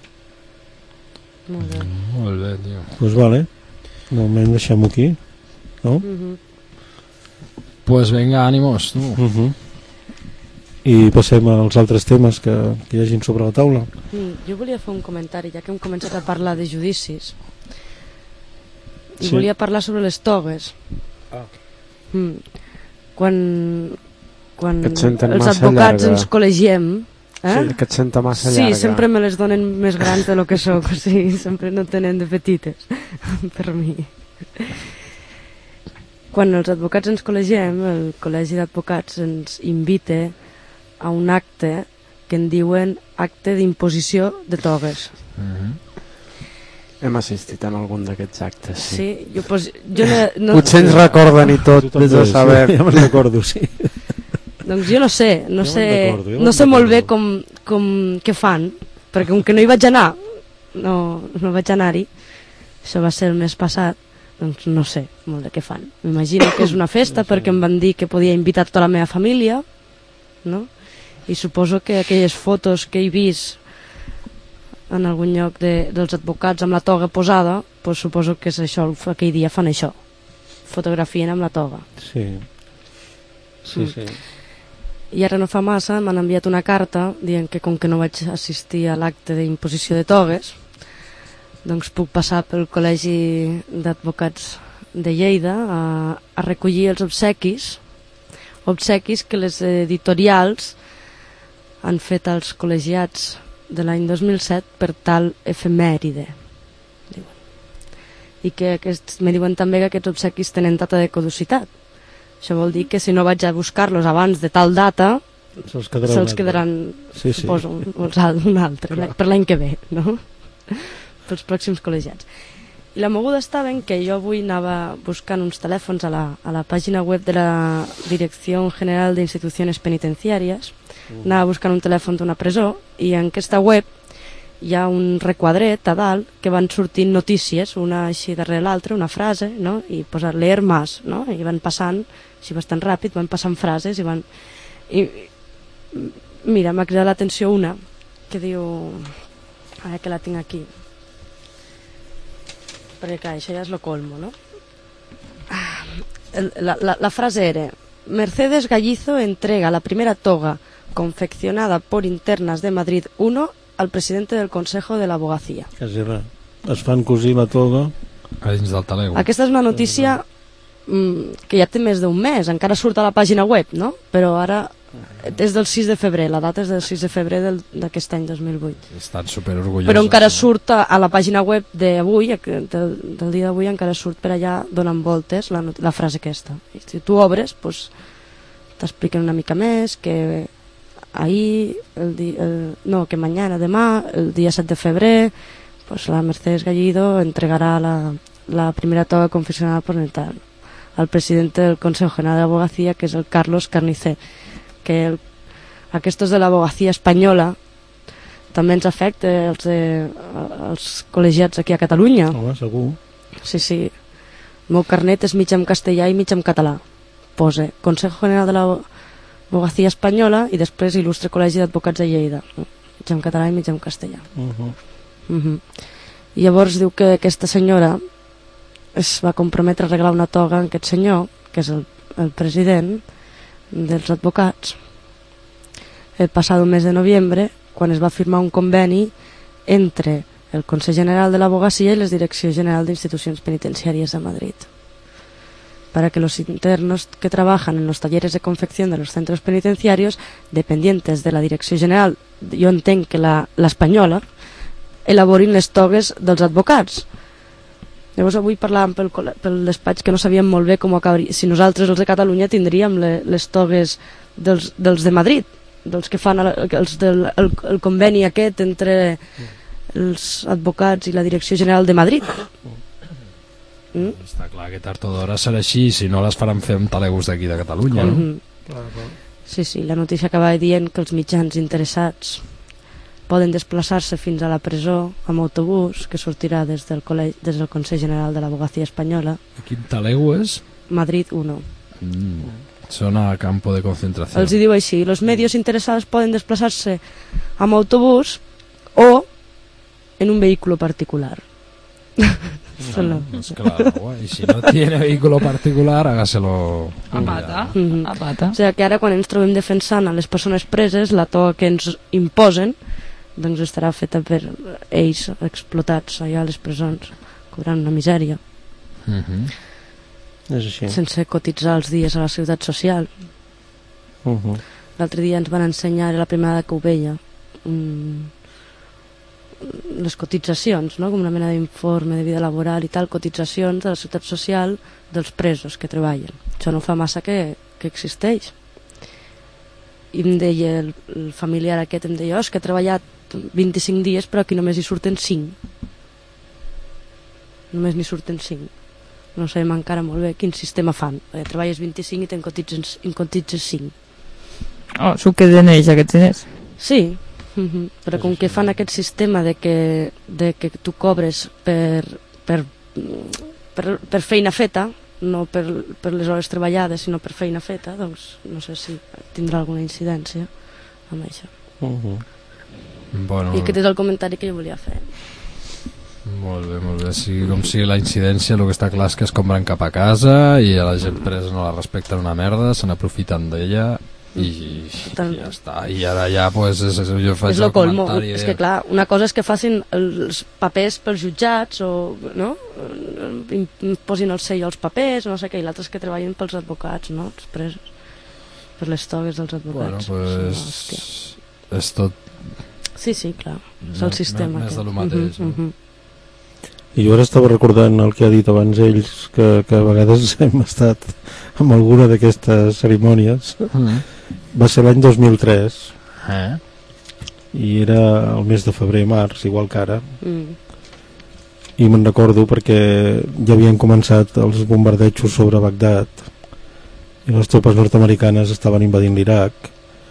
Speaker 3: Molt bé, tio.
Speaker 8: Doncs vale, de moment deixem-ho aquí, no?
Speaker 3: Pues venga, ánimos, tu.
Speaker 8: I passem als altres temes que hi hagin sobre la taula.
Speaker 9: Jo volia fer un comentari, ja que hem començat a parlar de judicis, i volia parlar sobre les togues. Quan els advocats ens col·legiem,
Speaker 4: que et senta massa llarga.
Speaker 9: Sí, sempre me les donen més grans de lo que soc, o sigui, sempre no tenen de petites per mi. Quan els advocats ens col·legiem, el Col·legi d'Advocats ens invita a un acte que en diuen acte d'imposició de togues.
Speaker 4: Hem assistit en algun d'aquests actes,
Speaker 9: sí. Jo no...
Speaker 4: Potser ens recorden i tot, vés a saber.
Speaker 8: Ja me'n recordo, sí.
Speaker 9: Doncs jo no sé molt bé què fan, perquè com que no hi vaig anar, no vaig anar-hi, això va ser el mes passat, doncs no sé molt bé què fan. M'imagino que és una festa perquè em van dir que podia invitar tota la meva família, no? I suposo que aquelles fotos que he vist en algun lloc dels advocats amb la toga posada, doncs suposo que és això, aquell dia fan això, fotografien amb la toga.
Speaker 8: Sí.
Speaker 9: I ara no fa massa m'han enviat una carta dient que com que no vaig assistir a l'acte d'imposició de togues, doncs puc passar pel Col·legi d'Advocats de Lleida a recollir els obsequis que les editorials han fet als col·legiats de l'any 2007 per tal efemèride. I que me diuen també que aquests obsequis tenen data de caducitat. Això vol dir que si no vaig a buscar-los abans de tal data se'ls quedaran suposo, un altre per l'any que ve, no? Pels pròxims col·legiats. I la moguda estava en que jo avui anava buscant uns telèfons a la pàgina web de la Direcció General d'Institucions Penitenciàries, anava buscant un telèfon d'una presó i en aquesta web hi ha un requadret a dalt que van sortint notícies, una així darrere l'altra, una frase, no? I posar leer más, no? I van passant, així bastant ràpid, van passant frases i van... Mira, m'ha cridat l'atenció una que diu... Ara que la tinc aquí. Perquè clar, això ja és lo colmo, ¿no? La frase era: Mercedes Gallizo entrega la primera toga confeccionada por internas de Madrid 1 al presidente del Consejo de la Abogacía.
Speaker 8: Quasi res. Es fan cosir la toga
Speaker 3: a dins del talego.
Speaker 9: Aquesta és una notícia que ja té més d'un mes, encara surt a la pàgina web, no? Però ara és del 6 de febrer, la data és del 6 de febrer d'aquest any 2008.
Speaker 3: Estan superorgullosos.
Speaker 9: Però encara surt a la pàgina web d'avui, del dia d'avui, encara surt per allà donant voltes la frase aquesta. I si tu obres, pues, t'expliquen una mica més que ahir, que mañana, demà, el dia 7 de febrer, pues la Mercedes Gallido entregará la primera toga confeccionada por al presidente del Consejo General de Abogacía, que és el Carlos Carnicer, que aquests de l'abogacía espanyola també ens afecta els col·legiats aquí a Catalunya.
Speaker 8: Home, segur.
Speaker 9: Sí. El meu carnet és mig en castellà i mig en català. Posa Consejo General de l'Abogacía Espanyola i després Il·lustre Col·legi d'Advocats de Lleida. Mig en català i mig en castellà. I llavors diu que aquesta senyora es va comprometre a regalar una toga a aquest senyor, que és el president dels advocats, el passat mes de novembre, quan es va firmar un conveni entre el Consell General de l'Abogacía y la Dirección General de Instituciones Penitenciarias de Madrid, para que los internos que trabajan en los talleres de confección de los centros penitenciarios, dependientes de la Direcció General, jo entenc que l'espanyola, elaborin les togues dels advocats. Llavors avui parlàvem pel despatx que no sabíem molt bé com acabaria, si nosaltres els de Catalunya tindríem les togues dels de Madrid, dels que fan el conveni aquest entre els advocats i la Direcció General de Madrid.
Speaker 3: Està clar que tard o d'hora serà així, si no les faran fer amb talegos d'aquí de Catalunya, no?
Speaker 9: Sí, la notícia acaba dient que els mitjans interessats poden desplaçar-se fins a la presó amb autobús que sortirà des del Consell General de l'Abogacía Espanyola.
Speaker 3: Quin talego és?
Speaker 9: Madrid 1.
Speaker 3: Zona a campo de concentració.
Speaker 9: Els hi diu així: los medios interesados poden desplaçar-se amb autobús o en un vehículo particular.
Speaker 3: Pues claro, guay. Si no tiene vehículo particular, hágaselo
Speaker 10: a pata. A pata.
Speaker 9: O sigui que ara, quan ens trobem defensant a les persones preses, la toga que ens imposen doncs estarà feta per ells explotats allà a les presons, cobrant una misèria.
Speaker 8: És així.
Speaker 9: Sense cotitzar els dies a la Seguretat Social. L'altre dia ens van ensenyar, era la primera que ho veia, les cotitzacions, no? Com una mena d'informe de vida laboral i tal, cotitzacions de la Seguretat Social dels presos que treballen. Això no fa massa que existeix. I em deia el familiar aquest, em deia, és que he treballat 25 dies però aquí només hi surten 5. Només n'hi surten 5. No sabem encara molt bé quin sistema fan. Treballes 25 i te'n cotitzes 5.
Speaker 10: Oh, s'ho queden ells, aquests diners?
Speaker 9: Sí, però com que fan aquest sistema de que tu cobres per feina feta, no per les hores treballades, sinó per feina feta, doncs no sé si tindrà alguna incidència amb això.
Speaker 3: Bueno,
Speaker 9: I aquest és el comentari que jo volia fer.
Speaker 3: Molt bé, molt bé. Sí, com sigui la incidència, el que està clar és que es compren cap a casa i a la gent presa no la respecten una merda, se n'aprofiten d'ella i ja està. I ara ja pues, jo faig el comentari.
Speaker 9: És que clar, una cosa és que facin els papers pels jutjats o no? Posin el sell als papers, no sé què, i l'altre és que treballen pels advocats, no? Els presos, per les togues dels advocats.
Speaker 3: Bueno, pues és tot...
Speaker 9: Sí, clar, és el sistema.
Speaker 3: Més de lo mateix.
Speaker 8: I jo ara estava recordant el que ha dit abans ells, que a vegades hem estat en alguna d'aquestes cerimònies. Va ser l'any 2003 i era el mes de febrer-març, igual que ara, i me'n recordo perquè ja havien començat els bombardejos sobre Bagdad i les tropes nord-americanes estaven invadint l'Iraq,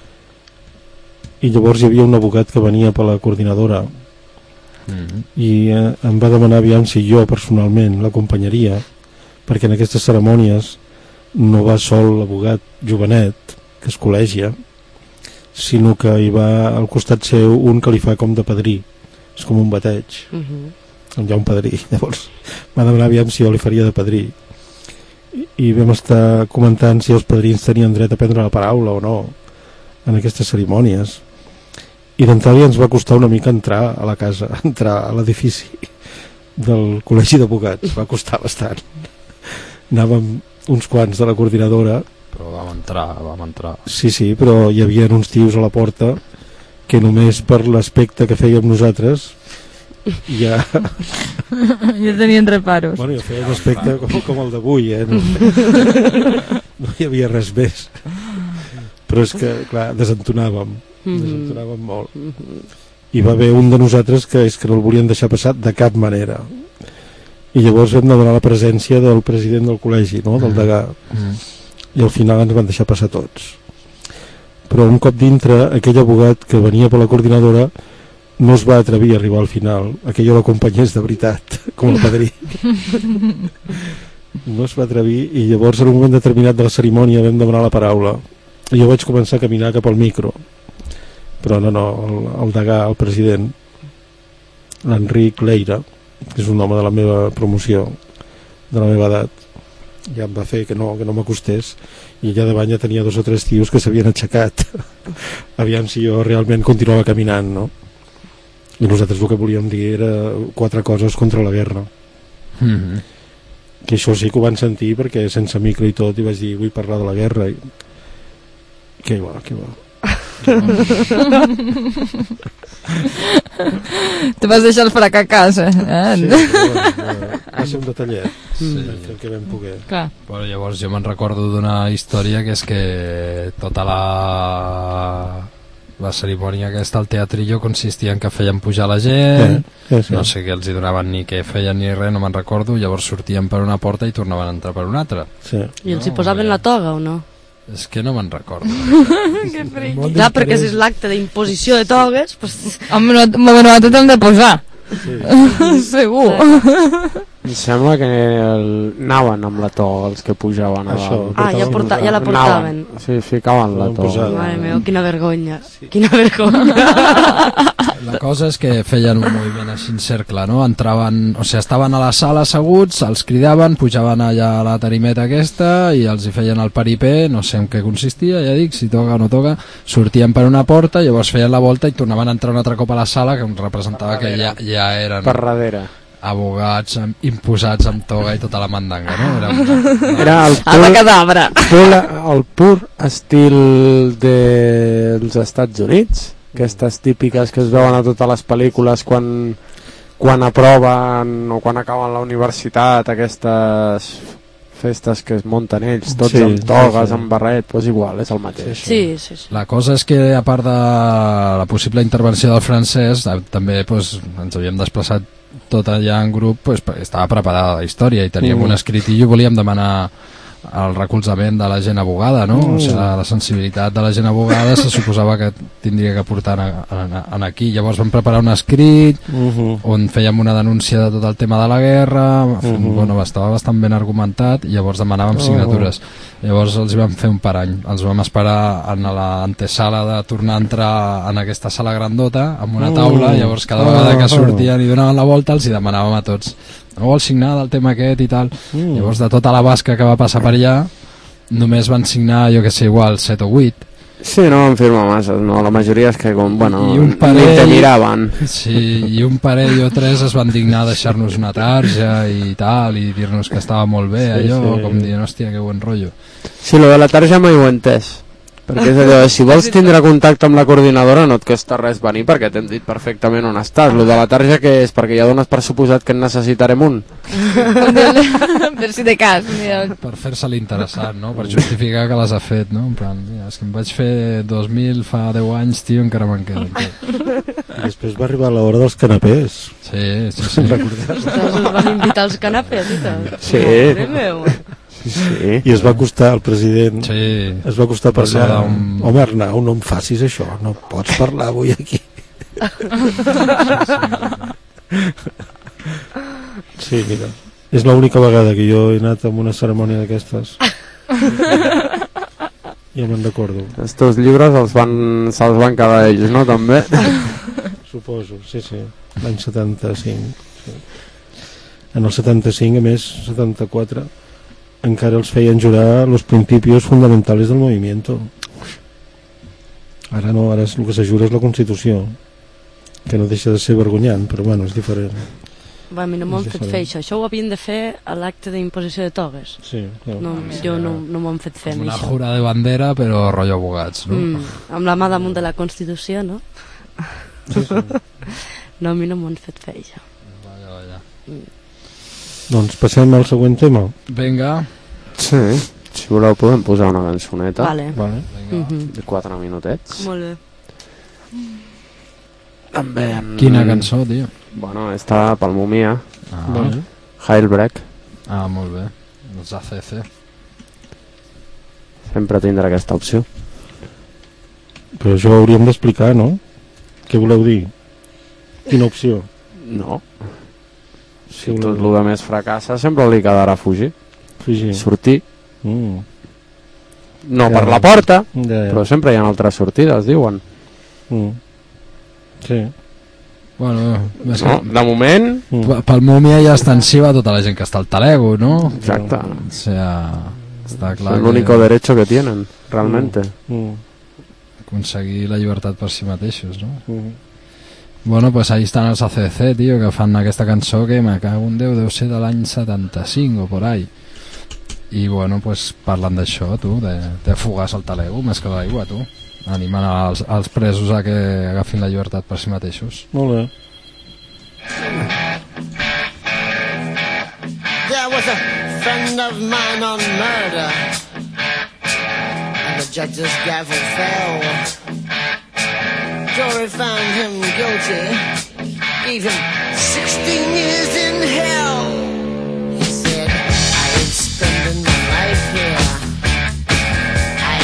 Speaker 8: i llavors hi havia un abogat que venia per la coordinadora i em va demanar aviam si jo personalment l'acompanyaria, perquè en aquestes cerimònies no va sol l'abogat jovenet que es col·legia, sinó que hi va al costat seu un que li fa com de padrí, és com un bateig, on hi ha un padrí. Llavors va demanar aviam si jo li faria de padrí i vam estar comentant si els padrins tenien dret a prendre la paraula o no en aquestes cerimònies. I d'entrada ens va costar una mica entrar a la casa, entrar a l'edifici del col·legi d'advocats, va costar bastant. Anàvem uns quants de la coordinadora,
Speaker 3: però vam entrar.
Speaker 8: Sí, però hi havia uns tios a la porta que només per l'aspecte que fèiem nosaltres ja
Speaker 10: tenien reparos.
Speaker 8: Bueno, ja feia un aspecte com el d'avui, no hi havia res més, però és que clar, desentonàvem molt, i va haver un de nosaltres que és que no el volien deixar passar de cap manera, i llavors vam demanar la presència del president del col·legi, no? Del degà, i al final ens van deixar passar tots. Però un cop dintre, aquell abogat que venia per la coordinadora no es va atrevir a arribar al final, que jo l'acompanyés de veritat com el padrí. No es va atrevir, i llavors en un moment determinat de la cerimònia vam demanar la paraula i jo vaig començar a caminar cap al micro, però no, el degà, el president, l'Enric Leira, que és un home de la meva promoció, de la meva edat, ja em va fer que no m'acostés, i allà davant ja tenia 2 o 3 tios que s'havien aixecat aviam si jo realment continuava caminant, no? I nosaltres el que volíem dir era 4 coses contra la guerra, que això sí que ho van sentir perquè sense micro i tot, i vaig dir vull parlar de la guerra, i què va.
Speaker 10: Tu vas deixar el frac a casa,
Speaker 8: Sí, va ser un detallet, el que vam poder.
Speaker 10: Clar.
Speaker 3: Però llavors jo me'n recordo d'una història que és que tota la cerimònia aquesta al teatrillo consistia en que feien pujar la gent, no sé què els hi donaven ni què feien ni res, no me'n recordo, llavors sortien per una porta i tornaven a entrar per una altra.
Speaker 8: Sí.
Speaker 9: I els hi posaven la toga o no?
Speaker 3: És que no me'n recordo.
Speaker 10: Que fric.
Speaker 9: Clar, perquè si és l'acte d'imposició de togues, pues...
Speaker 10: Home, nosaltres hem de posar. Sí. Segur.
Speaker 4: Em sembla que anaven amb la toga els que pujaven a dalt.
Speaker 9: Ja la portaven.
Speaker 4: Sí, ficaven la toga.
Speaker 9: Mare meva, quina vergonya. Quina vergonya.
Speaker 3: La cosa és que feien un moviment així en cercle, no? Entraven, o sigui, estaven a la sala asseguts, els cridaven, pujaven allà a la tarimeta aquesta i els hi feien el paripé, no sé en què consistia, ja dic, si toca o no toca, sortien per una porta, llavors feien la volta i tornaven a entrar un altre cop a la sala, que representava que ja eren
Speaker 4: per darrere
Speaker 3: abogats imposats amb toga i tota la mandanga, no?
Speaker 4: Era el pur estil dels Estats Units, aquestes típiques que es veuen a totes les pel·lícules quan aproven o quan acaben la universitat, aquestes festes que es munten ells, tots amb togues, amb barret, doncs igual, és el mateix.
Speaker 9: Sí.
Speaker 3: La cosa és que, a part de la possible intervenció del francès, també ens havíem desplaçat tot allà en grup, estava preparada la història i teníem un escrit i volíem demanar el recolzament de la gent abogada, no? O sigui, la sensibilitat de la gent abogada se suposava que tindria que portar en aquí. Llavors vam preparar un escrit on fèiem una denúncia de tot el tema de la guerra, bueno, estava bastant ben argumentat, i llavors demanàvem signatures. Llavors els vam fer un parany, els vam esperar en l'antesala de tornar a entrar en aquesta sala grandota amb una taula, llavors cada vegada que sortien i donaven la volta els hi demanàvem a tots: no vol signar del tema aquest i tal. Llavors de tota la basca que va passar per allà només van signar, jo que sé, igual 7 o 8.
Speaker 4: Sí, no van firmar massa, no? La majoria és que ni te miraven.
Speaker 3: Sí, i un parell o 3 es van dignar a deixar-nos una tarja i tal, i dir-nos que estava molt bé allò, com dient, hòstia, que buen rotllo.
Speaker 4: Sí, lo de la tarja mai ho he entès, perquè és allò, si vols tindre contacte amb la coordinadora no et costa res venir perquè t'hem dit perfectament on estàs. Lo de la tarja que és? Perquè ja dones per suposat que en necessitarem un.
Speaker 10: Per si de cas.
Speaker 3: Per fer-se l'interessant, no? Per justificar que les ha fet, no? En plan, és que em vaig fer 2.000 fa 10 anys, tio, encara me'n queden.
Speaker 8: I després va arribar l'hora dels canapés.
Speaker 3: Sí.
Speaker 9: Ostres, us van invitar als canapés i tot.
Speaker 4: Sí.
Speaker 8: Sí. I es va acostar al president, es va acostar per allà, home Arnau, no em facis això, no pots parlar avui aquí. Sí, mira, és l'única vegada que jo he anat a una cerimònia d'aquestes. Ja me'n recordo.
Speaker 4: Els teus llibres se'ls van quedar ells, no, també?
Speaker 8: Suposo, sí, l'any 75. Sí. En el 75, a més, 74... encara els feien jurar los principios fundamentales del movimiento. Ara no, ara el que se jura és la Constitució, que no deixa de ser vergonyant, però bueno, és diferent.
Speaker 9: A mi no m'ho han fet fer això ho havien de fer a l'acte d'imposició de togues.
Speaker 8: Sí, clar.
Speaker 9: Jo no m'ho han fet fer
Speaker 3: una jura de bandera, però rotllo abogats, no?
Speaker 9: Amb la mà damunt de la Constitució, no?
Speaker 8: Sí.
Speaker 9: No, a mi no m'ho han fet fer això.
Speaker 3: Vaya.
Speaker 8: Doncs passem al següent tema.
Speaker 3: Vinga.
Speaker 4: Sí, si voleu podem posar una cançoneta.
Speaker 9: Vale.
Speaker 4: De 4 minutets.
Speaker 9: Molt bé.
Speaker 4: També
Speaker 3: Quina cançó, tio?
Speaker 4: Bueno, està pel Mumia.
Speaker 3: Vale.
Speaker 4: Heilbrecht.
Speaker 3: Molt bé. Els ACC.
Speaker 4: Sempre tindrà aquesta opció.
Speaker 8: Però això ho hauríem d'explicar, no? Què voleu dir? Quina opció?
Speaker 4: No. Si tot el que més fracassa sempre li quedarà fugir. Sortir. No per la porta, però sempre hi ha altres sortides, diuen.
Speaker 8: Sí.
Speaker 3: Bueno,
Speaker 4: de moment...
Speaker 3: Pel Múmia ja extensiva tota la gent que està al Talego, no?
Speaker 4: Exacte.
Speaker 3: O sea, està clar
Speaker 4: és l'únic derecho que tienen, realmente.
Speaker 3: Aconseguir la llibertat per si mateixos, no? Bueno, pues ahí están els ACDC, tío, que fan aquesta cançó que me cago en Déu, deu ser de l'any 75 o por ahí. I bueno, pues parlen d'això, tu, de fugar al Talego, més que l'aigua, tu. Animant als presos a que agafin la llibertat per si mateixos.
Speaker 8: Molt bé.
Speaker 11: There was a friend of mine on murder, and the judge's gavel fell. Jury found him guilty, gave him 16 years in hell. He said, I ain't spending my life here, I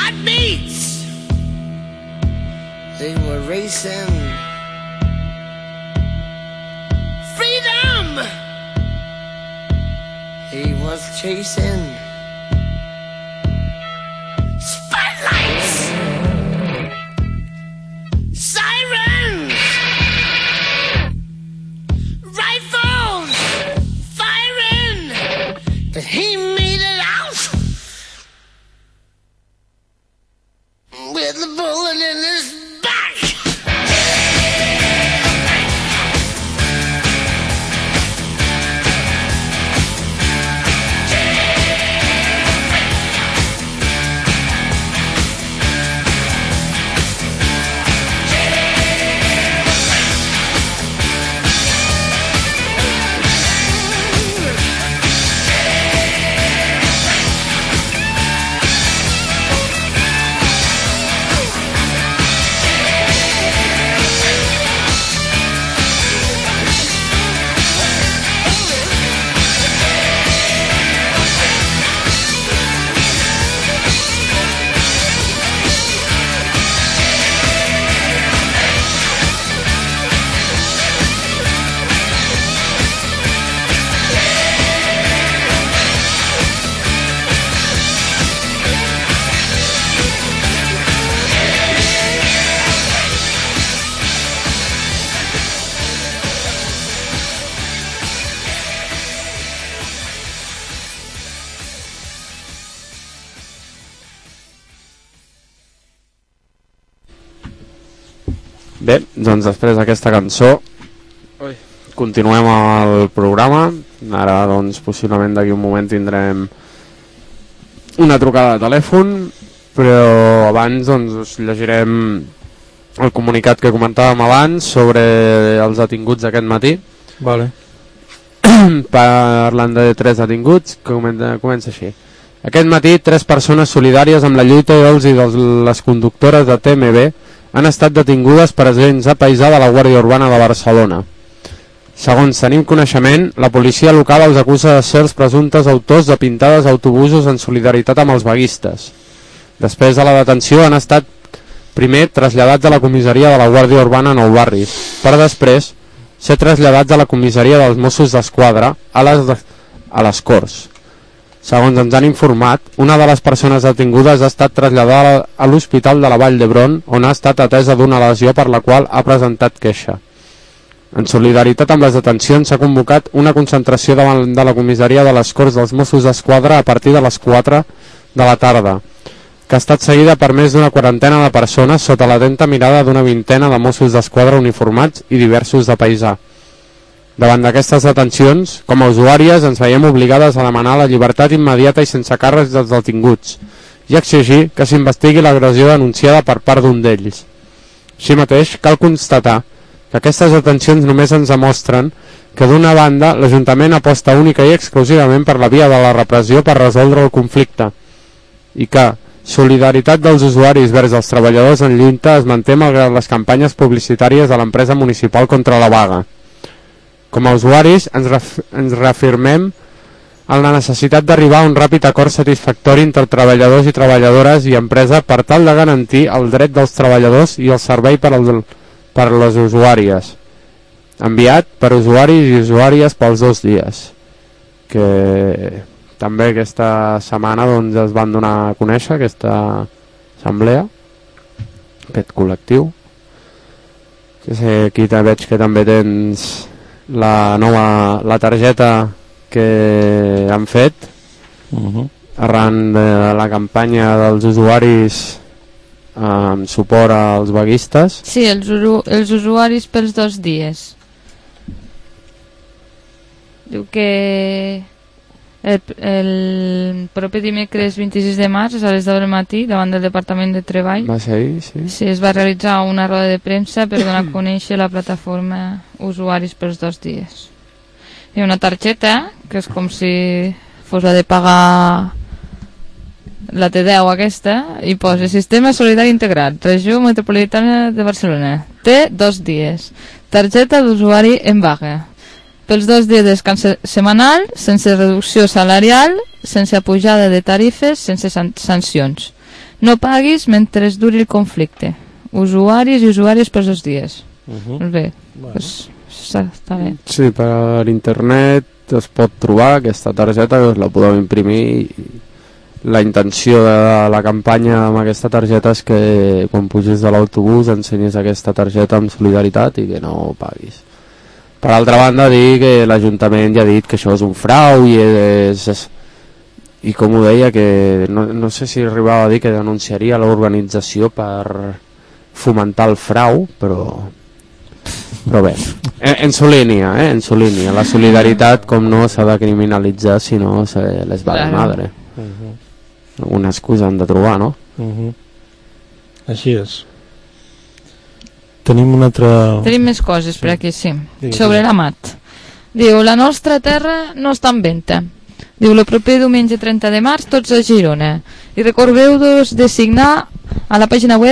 Speaker 11: heartbeats, they were racing. Freedom, he was chasing. Spotlights, sirens, rifles firing, but he made it out with a bullet in his back.
Speaker 4: Bé, doncs després d'aquesta cançó continuem el programa. Ara doncs possiblement d'aquí un moment tindrem una trucada de telèfon, però abans doncs us llegirem el comunicat que comentàvem abans sobre els detinguts d'aquest matí.
Speaker 12: Vale.
Speaker 4: Parlant de 3 detinguts, comença així. Aquest matí 3 persones solidàries amb la lluita dels i de les conductores de TMB han estat detingudes per agents a paisà de la Guàrdia Urbana de Barcelona. Segons tenim coneixement, la policia local els acusa de ser els presumptes autors de pintades autobusos en solidaritat amb els vaguistes. Després de la detenció han estat primer traslladats a la comissaria de la Guàrdia Urbana a Nou Barris, per després ser traslladats a la comissaria dels Mossos d'Esquadra a les Corts. Segons ens han informat, una de les persones detingudes ha estat traslladada a l'Hospital de la Vall d'Hebron, on ha estat atesa d'una lesió per la qual ha presentat queixa. En solidaritat amb les detencions s'ha convocat una concentració davant de la comissaria de les Corts dels Mossos d'Esquadra a partir de les 4 de la tarda, que ha estat seguida per més d'una quarantena de persones sota l'atenta mirada d'una vintena de Mossos d'Esquadra uniformats i diversos de paisà. Davant d'aquestes detencions, com a usuàries ens veiem obligades a demanar la llibertat immediata i sense càrrecs dels detinguts i exigir que s'investigui l'agressió denunciada per part d'un d'ells. Així mateix, cal constatar que aquestes detencions només ens demostren que d'una banda l'Ajuntament aposta única i exclusivament per la via de la repressió per resoldre el conflicte i que solidaritat dels usuaris vers els treballadors en lluita es manté malgrat les campanyes publicitàries de l'empresa municipal contra la vaga. Com a usuaris ens reafirmem en la necessitat d'arribar a un ràpid acord satisfactori entre treballadors i treballadores i empresa per tal de garantir el dret dels treballadors i el servei per a les usuàries. Enviat per usuaris i usuàries pels 2 dies. Que també aquesta setmana doncs, es van donar a conèixer aquesta assemblea, aquest col·lectiu. Aquí veig que també tens la targeta que han fet arran de la campanya dels usuaris amb suport als vaguistes.
Speaker 10: Sí, els usuaris pels 2 dies. Diu que el proper dimecres 26 de març a les 10 del matí davant del Departament de Treball
Speaker 4: va ser ahir, sí.
Speaker 10: Sí, es va realitzar una roda de premsa per donar a conèixer la plataforma usuaris pels 2 dies. Hi ha una targeta que és com si fos la de pagar la T10 aquesta i posa Sistema Solidari Integrat, Regió Metropolitana de Barcelona, té 2 dies, targeta d'usuari en vaga, pels 2 dies de descans setmanal, sense reducció salarial, sense pujada de tarifes, sense sancions. No paguis mentre duri el conflicte. Usuaris i usuàries per 2 dies. Molt bé, doncs està bé.
Speaker 4: Sí, per internet es pot trobar aquesta targeta, que us la podeu imprimir. La intenció de la campanya amb aquesta targeta és que quan pugis de l'autobús ensenyis aquesta targeta amb solidaritat i que no paguis. Per altra banda, dir que l'Ajuntament ja ha dit que això és un frau i com ho deia, que no sé si arribava a dir que denunciaria l'organització per fomentar el frau, però bé, en su línia, en su línia. La solidaritat, com no, s'ha de criminalitzar, si no se les va de madre. Una excusa han de trobar, no?
Speaker 8: Així és. Tenim una altra...
Speaker 10: Tenim més coses per aquí, sí. Sobre l'Amat. Diu, la nostra terra no està en venda. Diu, el proper diumenge 30 de març tots a Girona. I recordeu-vos de signar a la pàgina web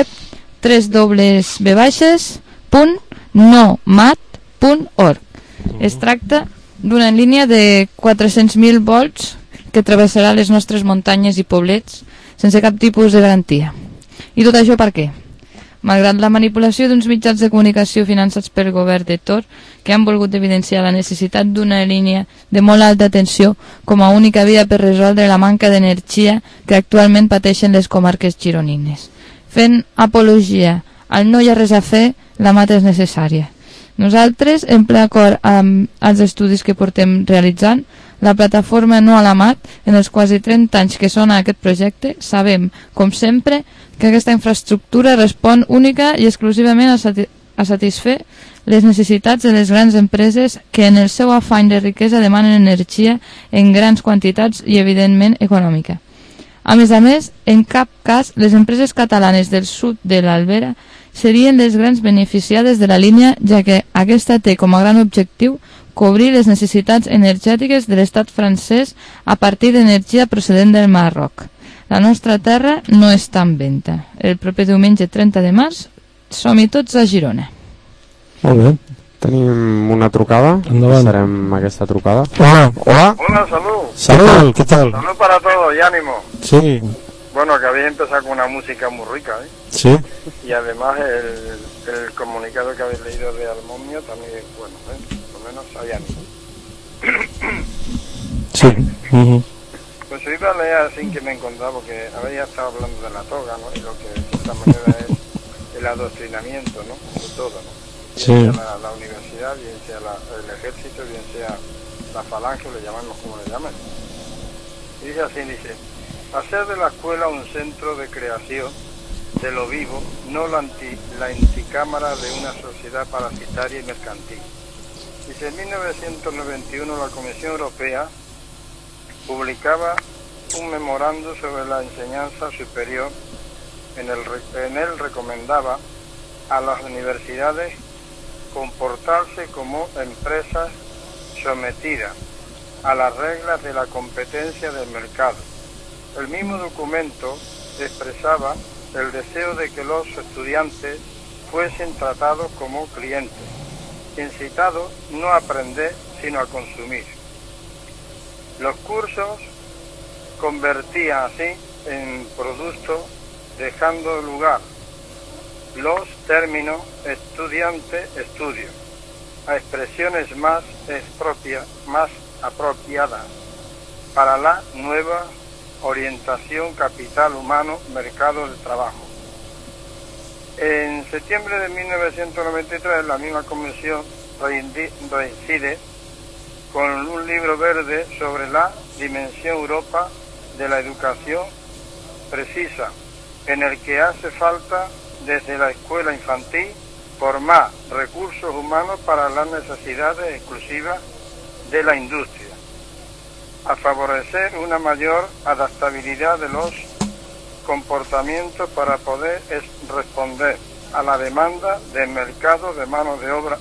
Speaker 10: www.nomat.org. Es tracta d'una línia de 400.000 volts que travessarà les nostres muntanyes i poblets sense cap tipus de garantia. I tot això per què? Malgrat la manipulació d'uns mitjans de comunicació finançats pel govern de Tor, que han volgut evidenciar la necessitat d'una línia de molt alta tensió com a única via per resoldre la manca d'energia que actualment pateixen les comarques gironines. Fent apologia al no hi ha res a fer, la mata és necessària. Nosaltres, en ple acord amb els estudis que portem realitzant, la plataforma No a la Mat, en els quasi 30 anys que sona aquest projecte, sabem, com sempre, que aquesta infraestructura respon única i exclusivament a satisfer les necessitats de les grans empreses que en el seu afany de riquesa demanen energia en grans quantitats i, evidentment, econòmica. A més, en cap cas les empreses catalanes del sud de l'Albera serien les grans beneficiades de la línia, ja que aquesta té com a gran objectiu cobrir les necessitats energètiques de l'estat francès a partir d'energia procedent del Marroc. La nostra terra no està en venda. El proper diumenge 30 de març som-hi tots a Girona.
Speaker 4: Molt bé. Tenim una trucada.
Speaker 8: Endavant.
Speaker 4: Passarem aquesta trucada.
Speaker 8: Hola.
Speaker 12: Hola, salud.
Speaker 8: Salud, ¿qué tal?
Speaker 12: Salud para todos y ánimo.
Speaker 8: Sí.
Speaker 12: Bueno, que habéis empezado con una música muy rica, ¿eh?
Speaker 8: Sí.
Speaker 12: Y además el comunicado que habéis leído de Almomio también es bueno, ¿eh? Por lo menos hay ánimo.
Speaker 8: Sí.
Speaker 12: Pues yo iba a leer así que me encontraba, porque habéis estado hablando de la toga, ¿no? Y lo que de cierta manera es el adoctrinamiento, ¿no? De todo, ¿no?
Speaker 8: Sí.
Speaker 12: Bien sea la universidad, bien sea el ejército, bien sea la falange, le llamamos como le llaman. Y dice así, hacer de la escuela un centro de creación de lo vivo, no la anticámara de una sociedad parasitaria y mercantil. Dice, en 1991 la Comisión Europea publicaba un memorando sobre la enseñanza superior. En él recomendaba a las universidades comportarse como empresas sometidas a las reglas de la competencia del mercado. El mismo documento expresaba el deseo de que los estudiantes fuesen tratados como clientes, incitados no a aprender sino a consumir. Los cursos convertían así en productos, dejando lugar los términos estudiante-estudio a expresiones más apropiadas para la nueva orientación capital humano, mercado de trabajo. En septiembre de 1993 la misma comisión reincide con un libro verde sobre la dimensión Europa de la educación precisa, en el que hace falta desde la escuela infantil formar recursos humanos para las necesidades exclusivas de la industria, a favorecer una mayor adaptabilidad de los comportamientos para poder responder a la demanda del mercado de mano de obra.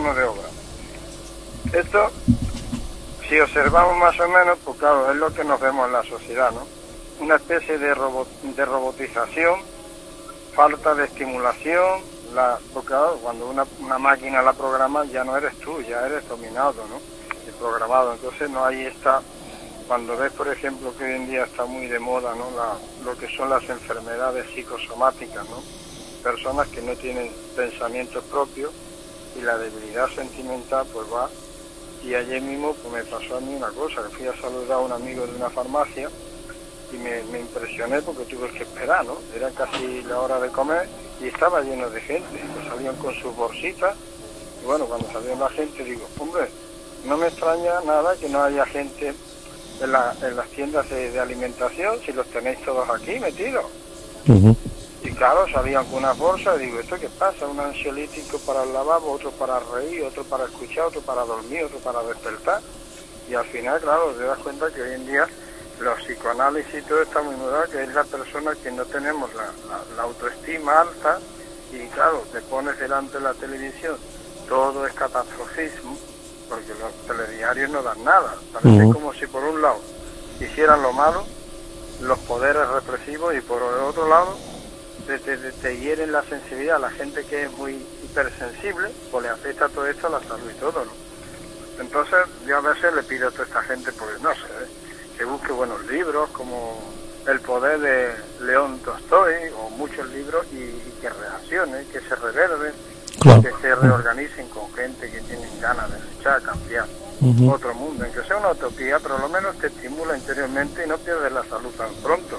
Speaker 12: Esto, si observamos más o menos, pues claro, es lo que nos vemos en la sociedad, ¿no? Una especie de robotización, falta de estimulación, porque claro, cuando una máquina la programa ya no eres tú, ya eres dominado, ¿no? Y programado, entonces no hay cuando ves, por ejemplo, que hoy en día está muy de moda, ¿no? Lo que son las enfermedades psicosomáticas, ¿no? Personas que no tienen pensamientos propios y la debilidad sentimental pues va. Y ayer mismo pues me pasó a mí una cosa, que fui a saludar a un amigo de una farmacia y me impresioné porque tuve que esperar, ¿no? Era casi la hora de comer y estaba lleno de gente, que salían con sus bolsitas. Y bueno, cuando salió la gente digo, hombre, no me extraña nada que no haya gente en las tiendas de alimentación, si los tenéis todos aquí metidos. Y claro, salían con unas bolsas y digo, ¿esto qué pasa? Un ansiolítico para el lavabo, otro para reír, otro para escuchar, otro para dormir, otro para despertar. Y al final, claro, te das cuenta que hoy en día los psicoanálisis y todo está muy mudado, que es la persona que no tenemos la autoestima alta y claro, te pones delante de la televisión, todo es catastrofismo, porque los telediarios no dan nada. Parece como si por un lado hicieran lo malo, los poderes represivos, y por el otro lado te hieren la sensibilidad. La gente que es muy hipersensible, pues le afecta todo esto a la salud y todo, ¿no? Entonces yo a veces le pido a toda esta gente, pues no sé, que busque buenos libros como El poder de León Tolstoy o muchos libros y que reaccionen, que se reverben, que se reorganicen con gente que tienen ganas de luchar, cambiar otro mundo, aunque sea una utopía, pero lo menos te estimula interiormente y no pierdes la salud tan pronto.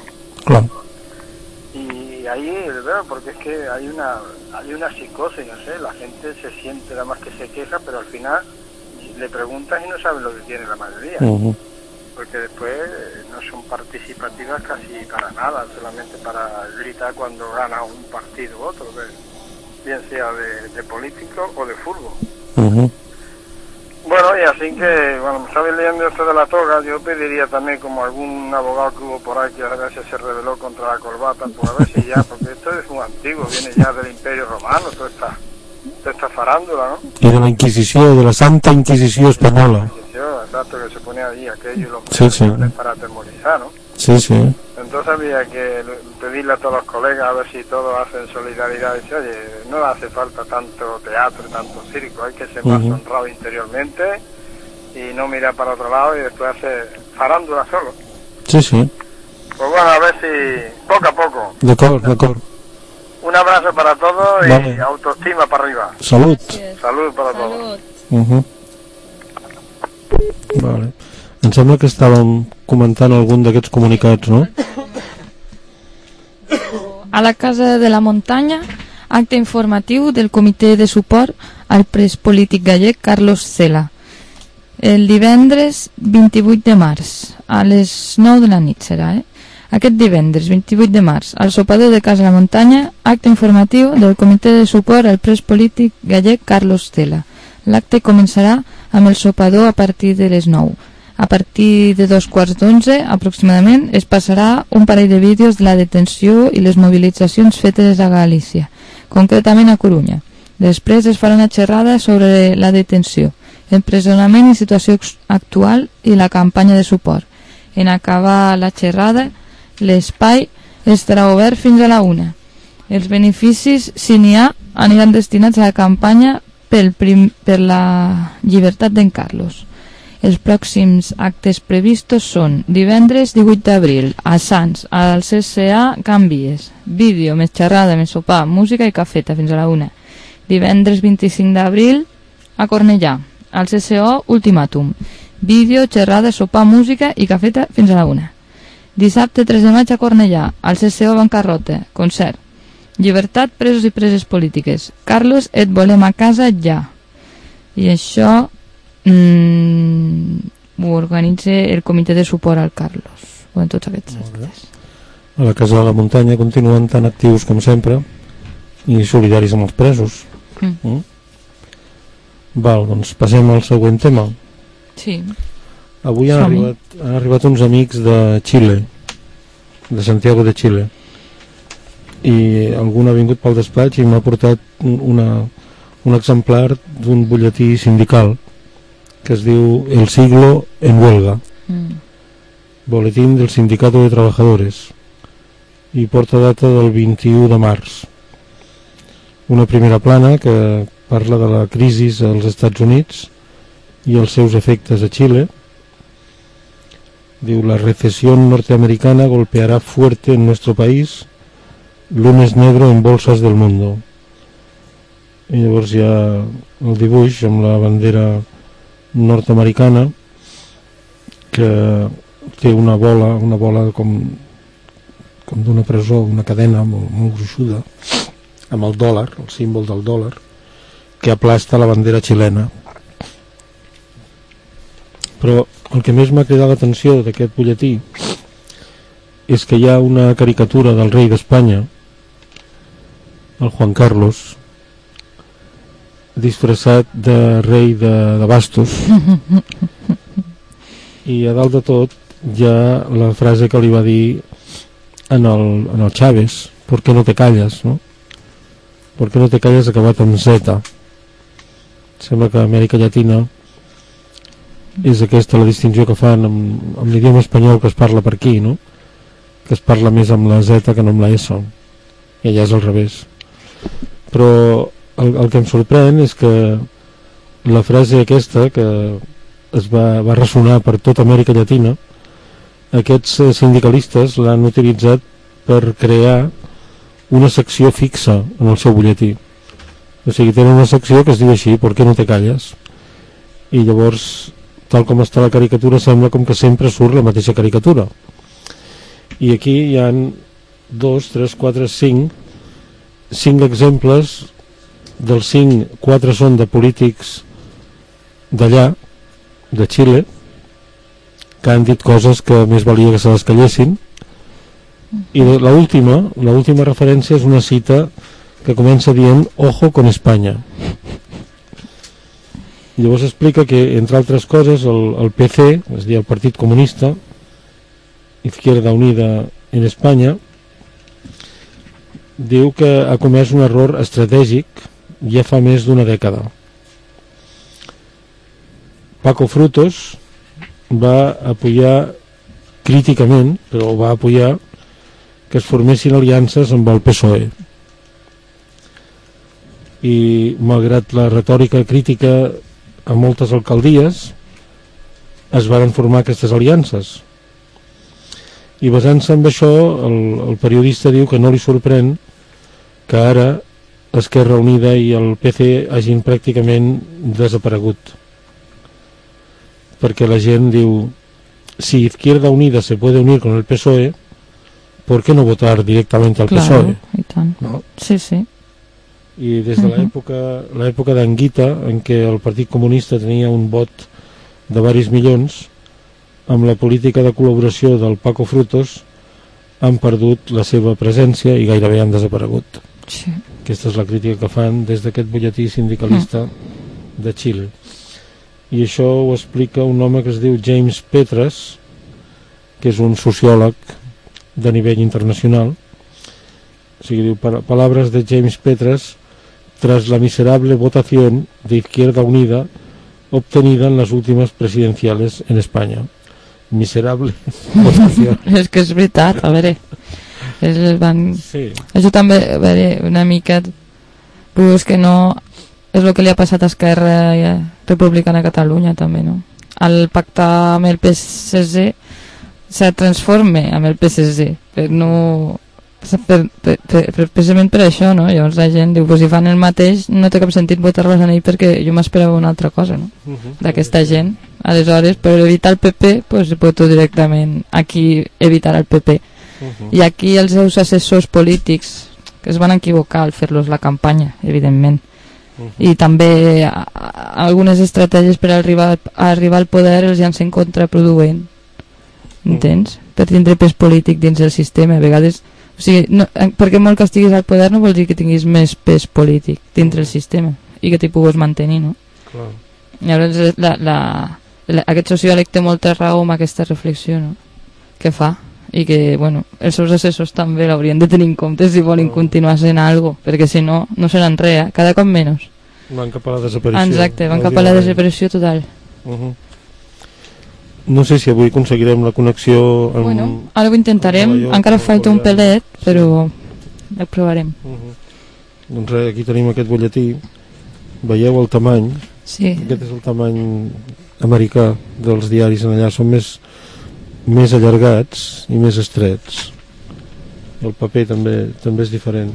Speaker 12: Y ahí, ¿verdad? Porque es que hay una psicosis, no sé, la gente se siente nada más que se queja, pero al final le preguntas y no saben lo que tiene la mayoría. Porque después no son participativas casi para nada, solamente para gritar cuando gana un partido u otro, bien sea de político o de fútbol. Bueno, y así que, bueno, me estaba leyendo esto de la toga, yo pediría también como algún abogado que hubo por ahí que a veces se rebeló contra la corbata, pues a ver si ya, porque esto es muy antiguo, viene ya del Imperio Romano, toda esta farándula, ¿no?
Speaker 8: Y de la Inquisición, de la Santa Inquisición Española.
Speaker 12: Exacto, que se ponía ahí aquello y los para atemorizar, ¿no? Entonces había que pedirle a todos los colegas a ver si todos hacen solidaridad y dice, oye, no hace falta tanto teatro y tanto circo, hay que ser más honrado interiormente y no mirar para otro lado y después hacer farándula solo. Pues bueno, a ver si poco a poco.
Speaker 8: De acuerdo.
Speaker 12: Un abrazo para todos y autoestima para arriba.
Speaker 8: Salud
Speaker 12: para todos.
Speaker 8: Vale. Em sembla que estàvem comentant algun d'aquests comunicats, no?
Speaker 10: A la Casa de la Muntanya, acte informatiu del Comitè de Suport al pres polític gallec Carlos Cela. El divendres 28 de març, a les 9 de la nit serà, Aquest divendres 28 de març, al sopador de Casa de la Muntanya, acte informatiu del Comitè de Suport al pres polític gallec Carlos Cela. L'acte començarà amb el sopador a partir de les 9. A partir de 2:15 aproximadament es passarà un parell de vídeos de la detenció i les mobilitzacions fetes a Galícia, concretament a Corunya. Després es farà una xerrada sobre la detenció, empresonament i situació actual i la campanya de suport. En acabar la xerrada, l'espai estarà obert fins a la 1. Els beneficis, si n'hi ha, aniran destinats a la campanya per la llibertat d'en Carlos. Els pròxims actes previstos són divendres 18 d'abril a Sants, al CCA Can Vies, vídeo, més xerrada, més sopar, música i cafeta fins a la 1. Divendres 25 d'abril a Cornellà, al CCO Ultimàtum, vídeo, xerrada, sopar, música i cafeta fins a la 1. Dissabte 3 de maig a Cornellà, al CCO Bancarrota, concert. Llibertat, presos i preses polítiques. Carlos, et volem a casa ja. I això ho organitza el Comitè de Suport al Carlos. O en tots aquests actes.
Speaker 8: A la Casa de la Muntanya continuen tan actius com sempre i solidaris amb els presos. Val, doncs passem al següent tema.
Speaker 10: Sí.
Speaker 8: Avui han arribat uns amics de Xile, de Santiago de Xile, i algun ha vingut pel despatx i m'ha portat un exemplar d'un butlletí sindical que es diu El siglo en huelga, boletín del Sindicato de Trabajadores, i porta data del 21 de març. Una primera plana que parla de la crisi als Estats Units i els seus efectes a Xile, Diu, la recesión norteamericana golpeará fuerte en nuestro país, lunes negro en bolsas del mundo. I llavors hi ha el dibuix amb la bandera nord-americana que té una bola com d'una presó, una cadena molt gruixuda, amb el dòlar, el símbol del dòlar, que aplasta la bandera xilena. Però el que més m'ha cridat l'atenció d'aquest butlletí és que hi ha una caricatura del rei d'Espanya, el Juan Carlos, disfressat de rei de bastos, i a dalt de tot hi ha la frase que li va dir en el Chávez: ¿por qué no te callas? ¿No? ¿Por qué no te callas? Acabat amb Z. Sembla que a Amèrica Llatina és aquesta la distinció que fan amb l'idioma espanyol que es parla per aquí, no? Que es parla més amb la Z que no amb la S, i allà és al revés. Però el que em sorprèn és que la frase aquesta, que es va ressonar per tota Amèrica Llatina, aquests sindicalistes l'han utilitzat per crear una secció fixa en el seu butlletí. O sigui, tenen una secció que es diu així: ¿por qué no te calles? I llavors, tal com està la caricatura, sembla com que sempre surt la mateixa caricatura. I aquí hi ha 2, 3, 4, 5 exemples. Dels 5, 4 són de polítics d'allà, de Xile, que han dit coses que més valia que se les callessin. I l'última referència és una cita que comença dient «Ojo con España». I llavors explica que, entre altres coses, el PC, és a dir, el Partit Comunista, Izquierda Unida en Espanya, diu que ha comès un error estratègic ja fa més d'una dècada. Paco Frutos va apoyar críticament, però va apoyar que es formessin aliances amb el PSOE. I malgrat la retòrica crítica a moltes alcaldies, es varen formar aquestes aliances. I basant-se en això, el periodista diu que no li sorprèn que ara Esquerra Unida i el PC hagin pràcticament desaparegut. Perquè la gent diu, si Izquierda Unida se puede unir con el PSOE, ¿por qué no votar directamente al PSOE?
Speaker 10: I tant.
Speaker 8: ¿No?
Speaker 10: Sí, sí.
Speaker 8: I des de l'època d'Anguita, en què el Partit Comunista tenia un vot de varis milions, amb la política de col·laboració del Paco Frutos han perdut la seva presència i gairebé han desaparegut.
Speaker 10: Sí.
Speaker 8: Aquesta és la crítica que fan des d'aquest butlletí sindicalista de Xile. I això ho explica un home que es diu James Petras, que és un sociòleg de nivell internacional. O sigui, diu, palabras de James Petras: tras la miserable votación de Izquierda Unida obtenida en las últimas presidenciales en España. Miserable votació.
Speaker 10: És que és veritat, a veure,
Speaker 8: sí.
Speaker 10: Això també, a veure, una mica, però és que no és el que li ha passat a Esquerra Republicana a Catalunya també, no? El pacte amb el PSC se transforma amb el PSC, però no precisament per això, no? Llavors la gent diu, pues si fan el mateix no té cap sentit votar-los a ell, perquè jo m'esperava una altra cosa, no? D'aquesta gent. Aleshores, per evitar el PP, pues voto directament aquí, evitar el PP. I aquí els seus assessors polítics, que es van equivocar al fer-los la campanya, evidentment, i també algunes estratègies per arribar al poder els llancen contraproduent, entens? Per tindre pes polític dins el sistema, a vegades. O sigui, no, perquè molt que estiguis al poder no vol dir que tinguis més pes polític dintre el sistema i que t'hi puguis mantenir, no?
Speaker 8: Clar.
Speaker 10: Llavors aquest sociòleg té molta raó amb aquesta reflexió, no? Que fa, i que, bueno, els seus assessors també l'haurien de tenir en compte si volen continuar sent algo, perquè si no, no seran res, cada cop menys.
Speaker 8: Van cap a la desaparició.
Speaker 10: Exacte, van cap a la desaparició total.
Speaker 8: No sé si avui aconseguirem la connexió amb...
Speaker 10: Bueno, ara ho intentarem, encara falta un pelet, però ho provarem.
Speaker 8: Doncs res, aquí tenim aquest butlletí, veieu el tamany,
Speaker 10: sí.
Speaker 8: Aquest és el tamany americà dels diaris en allà, són més més allargats i més estrets. El paper també és diferent.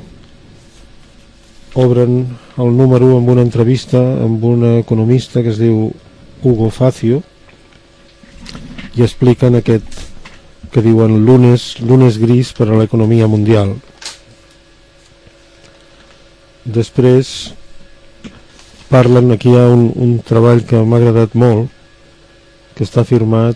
Speaker 8: Obren el número amb una entrevista amb un economista que es diu Hugo Facio i expliquen aquest que diuen lunes gris per a l'economia mundial. Després parlen, aquí hi ha un treball que m'ha agradat molt, que està firmat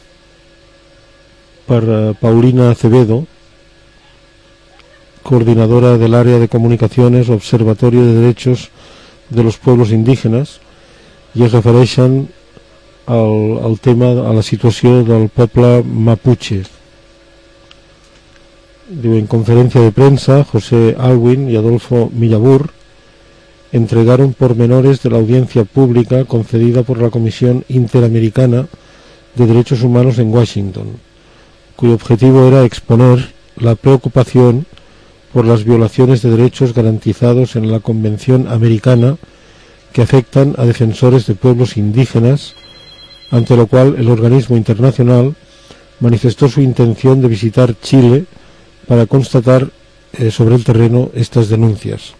Speaker 8: per Paulina Acevedo, coordinadora del área de comunicaciones Observatorio de Derechos de los Pueblos Indígenas, i es refereixen al tema, a la situació del poble mapuche. Diu, en conferencia de prensa, José Alwin y Adolfo Millabur entregaron pormenores de la audiencia pública concedida por la Comisión Interamericana de Derechos Humanos en Washington, cuyo objetivo era exponer la preocupación por las violaciones de derechos garantizados en la Convención Americana que afectan a defensores de pueblos indígenas, ante lo cual el organismo internacional manifestó su intención de visitar Chile para constatar sobre el terreno estas denuncias.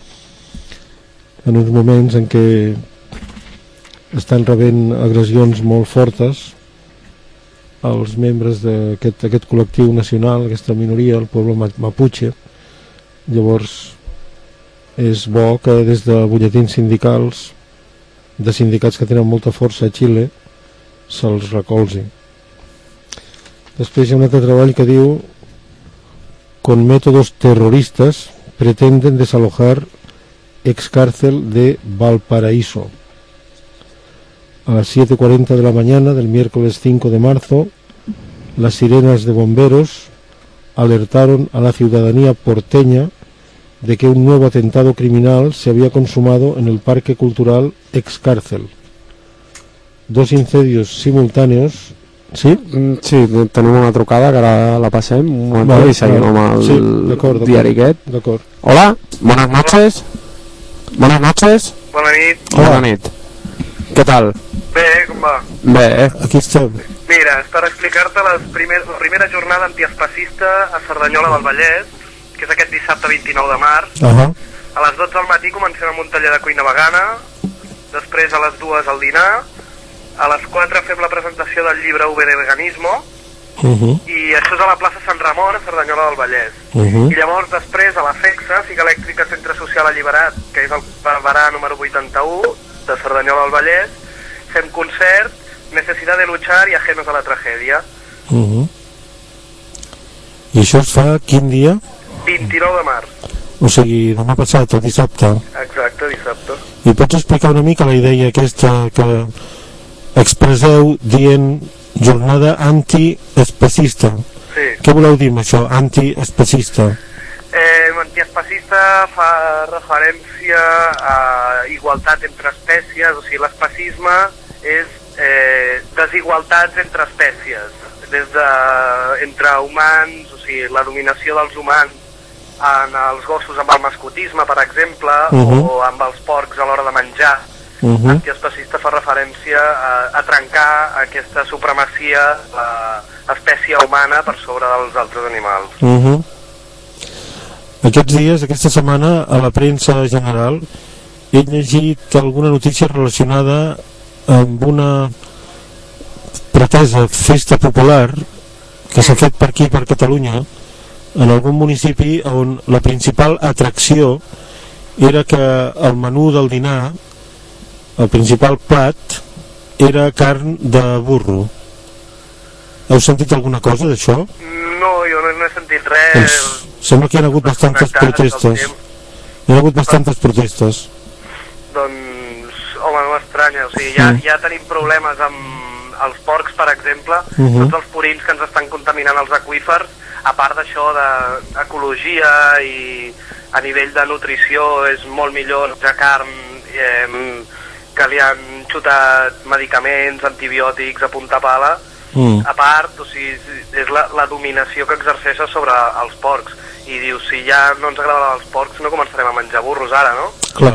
Speaker 8: En uns moments en què estan rebent agressions molt fortes als membres d'aquest col·lectiu nacional, aquesta minoria, el poble mapuche. Llavors és bo que des de butlletins sindicals, de sindicats que tenen molta força a Xile, se'ls recolzi. Després hi ha un altre treball que diu: con métodos terroristas pretenden desalojar excárcel de Valparaíso. A las 7:40 de la mañana del miércoles 5 de marzo, las sirenas de bomberos alertaron a la ciudadanía porteña de que un nuevo atentado criminal se había consumado en el Parque Cultural Excárcel. Dos incendios simultáneos. Sí?
Speaker 4: Sí, tenim una trucada que ara la passem un moment i seguim amb el diari aquest.
Speaker 8: D'acord.
Speaker 4: Hola, buenas noches. Buenas noches.
Speaker 13: Bona nit.
Speaker 4: Bona nit. Què tal?
Speaker 13: Bé, com va?
Speaker 4: Bé,
Speaker 8: aquí estem.
Speaker 13: Mira, és per explicar-te la primera jornada antiespacista a Cerdanyola del Vallès, que és aquest dissabte 29 de març. A les 12 del matí comencem amb un taller de cuina vegana, després a les 2 el dinar, a les 4 fem la presentació del llibre V de Veganismo, i això és a la plaça Sant Ramon, a Cerdanyola del Vallès. I llavors després a la FEXA, Figa Elèctrica Centre Social Alliberat, que és el Barberà número 81 de Cerdanyola del Vallès, fem concert, Necesidad de luchar i Ajenos a la tragèdia.
Speaker 8: I això es fa quin dia?
Speaker 13: 29 de març.
Speaker 8: O sigui, demà passat, el dissabte.
Speaker 13: Exacte, dissabte.
Speaker 8: I pots explicar una mica la idea aquesta que expresseu dient jornada antiespacista?
Speaker 13: Sí.
Speaker 8: Què voleu dir amb això, antiespacista?
Speaker 13: Antiespacista fa referència a igualtat entre espècies, o sigui, l'espacisme és desigualtats entre espècies, entre humans, o sigui, la dominació dels humans en els gossos amb el mascotisme, per exemple, o amb els porcs a l'hora de menjar. Antiespacista fa referència a trencar aquesta supremacia de l'espècie humana per sobre dels altres animals.
Speaker 8: Aquests dies, aquesta setmana, a la premsa general, he llegit alguna notícia relacionada amb una pretesa festa popular que s'ha fet per aquí, per Catalunya, en algun municipi on la principal atracció era que el menú del dinar, el principal plat, era carn de burro. Heu sentit alguna cosa d'això?
Speaker 13: No, jo no he sentit res.
Speaker 8: Doncs sembla que hi ha hagut bastantes protestes. Hi ha hagut bastantes protestes.
Speaker 13: Doncs, home, no m'estranya. O sigui, ja tenim problemes amb els porcs, per exemple, tots els purins que ens estan contaminant els aqüífers, a part d'això d'ecologia i a nivell de nutrició és molt millor menjar carn que li han xutat medicaments, antibiòtics a punta pala. A part, o sigui, és la dominació que exerceixen sobre els porcs. I dius, si ja no ens agraden els porcs, no començarem a menjar burros ara, no?
Speaker 8: Clar.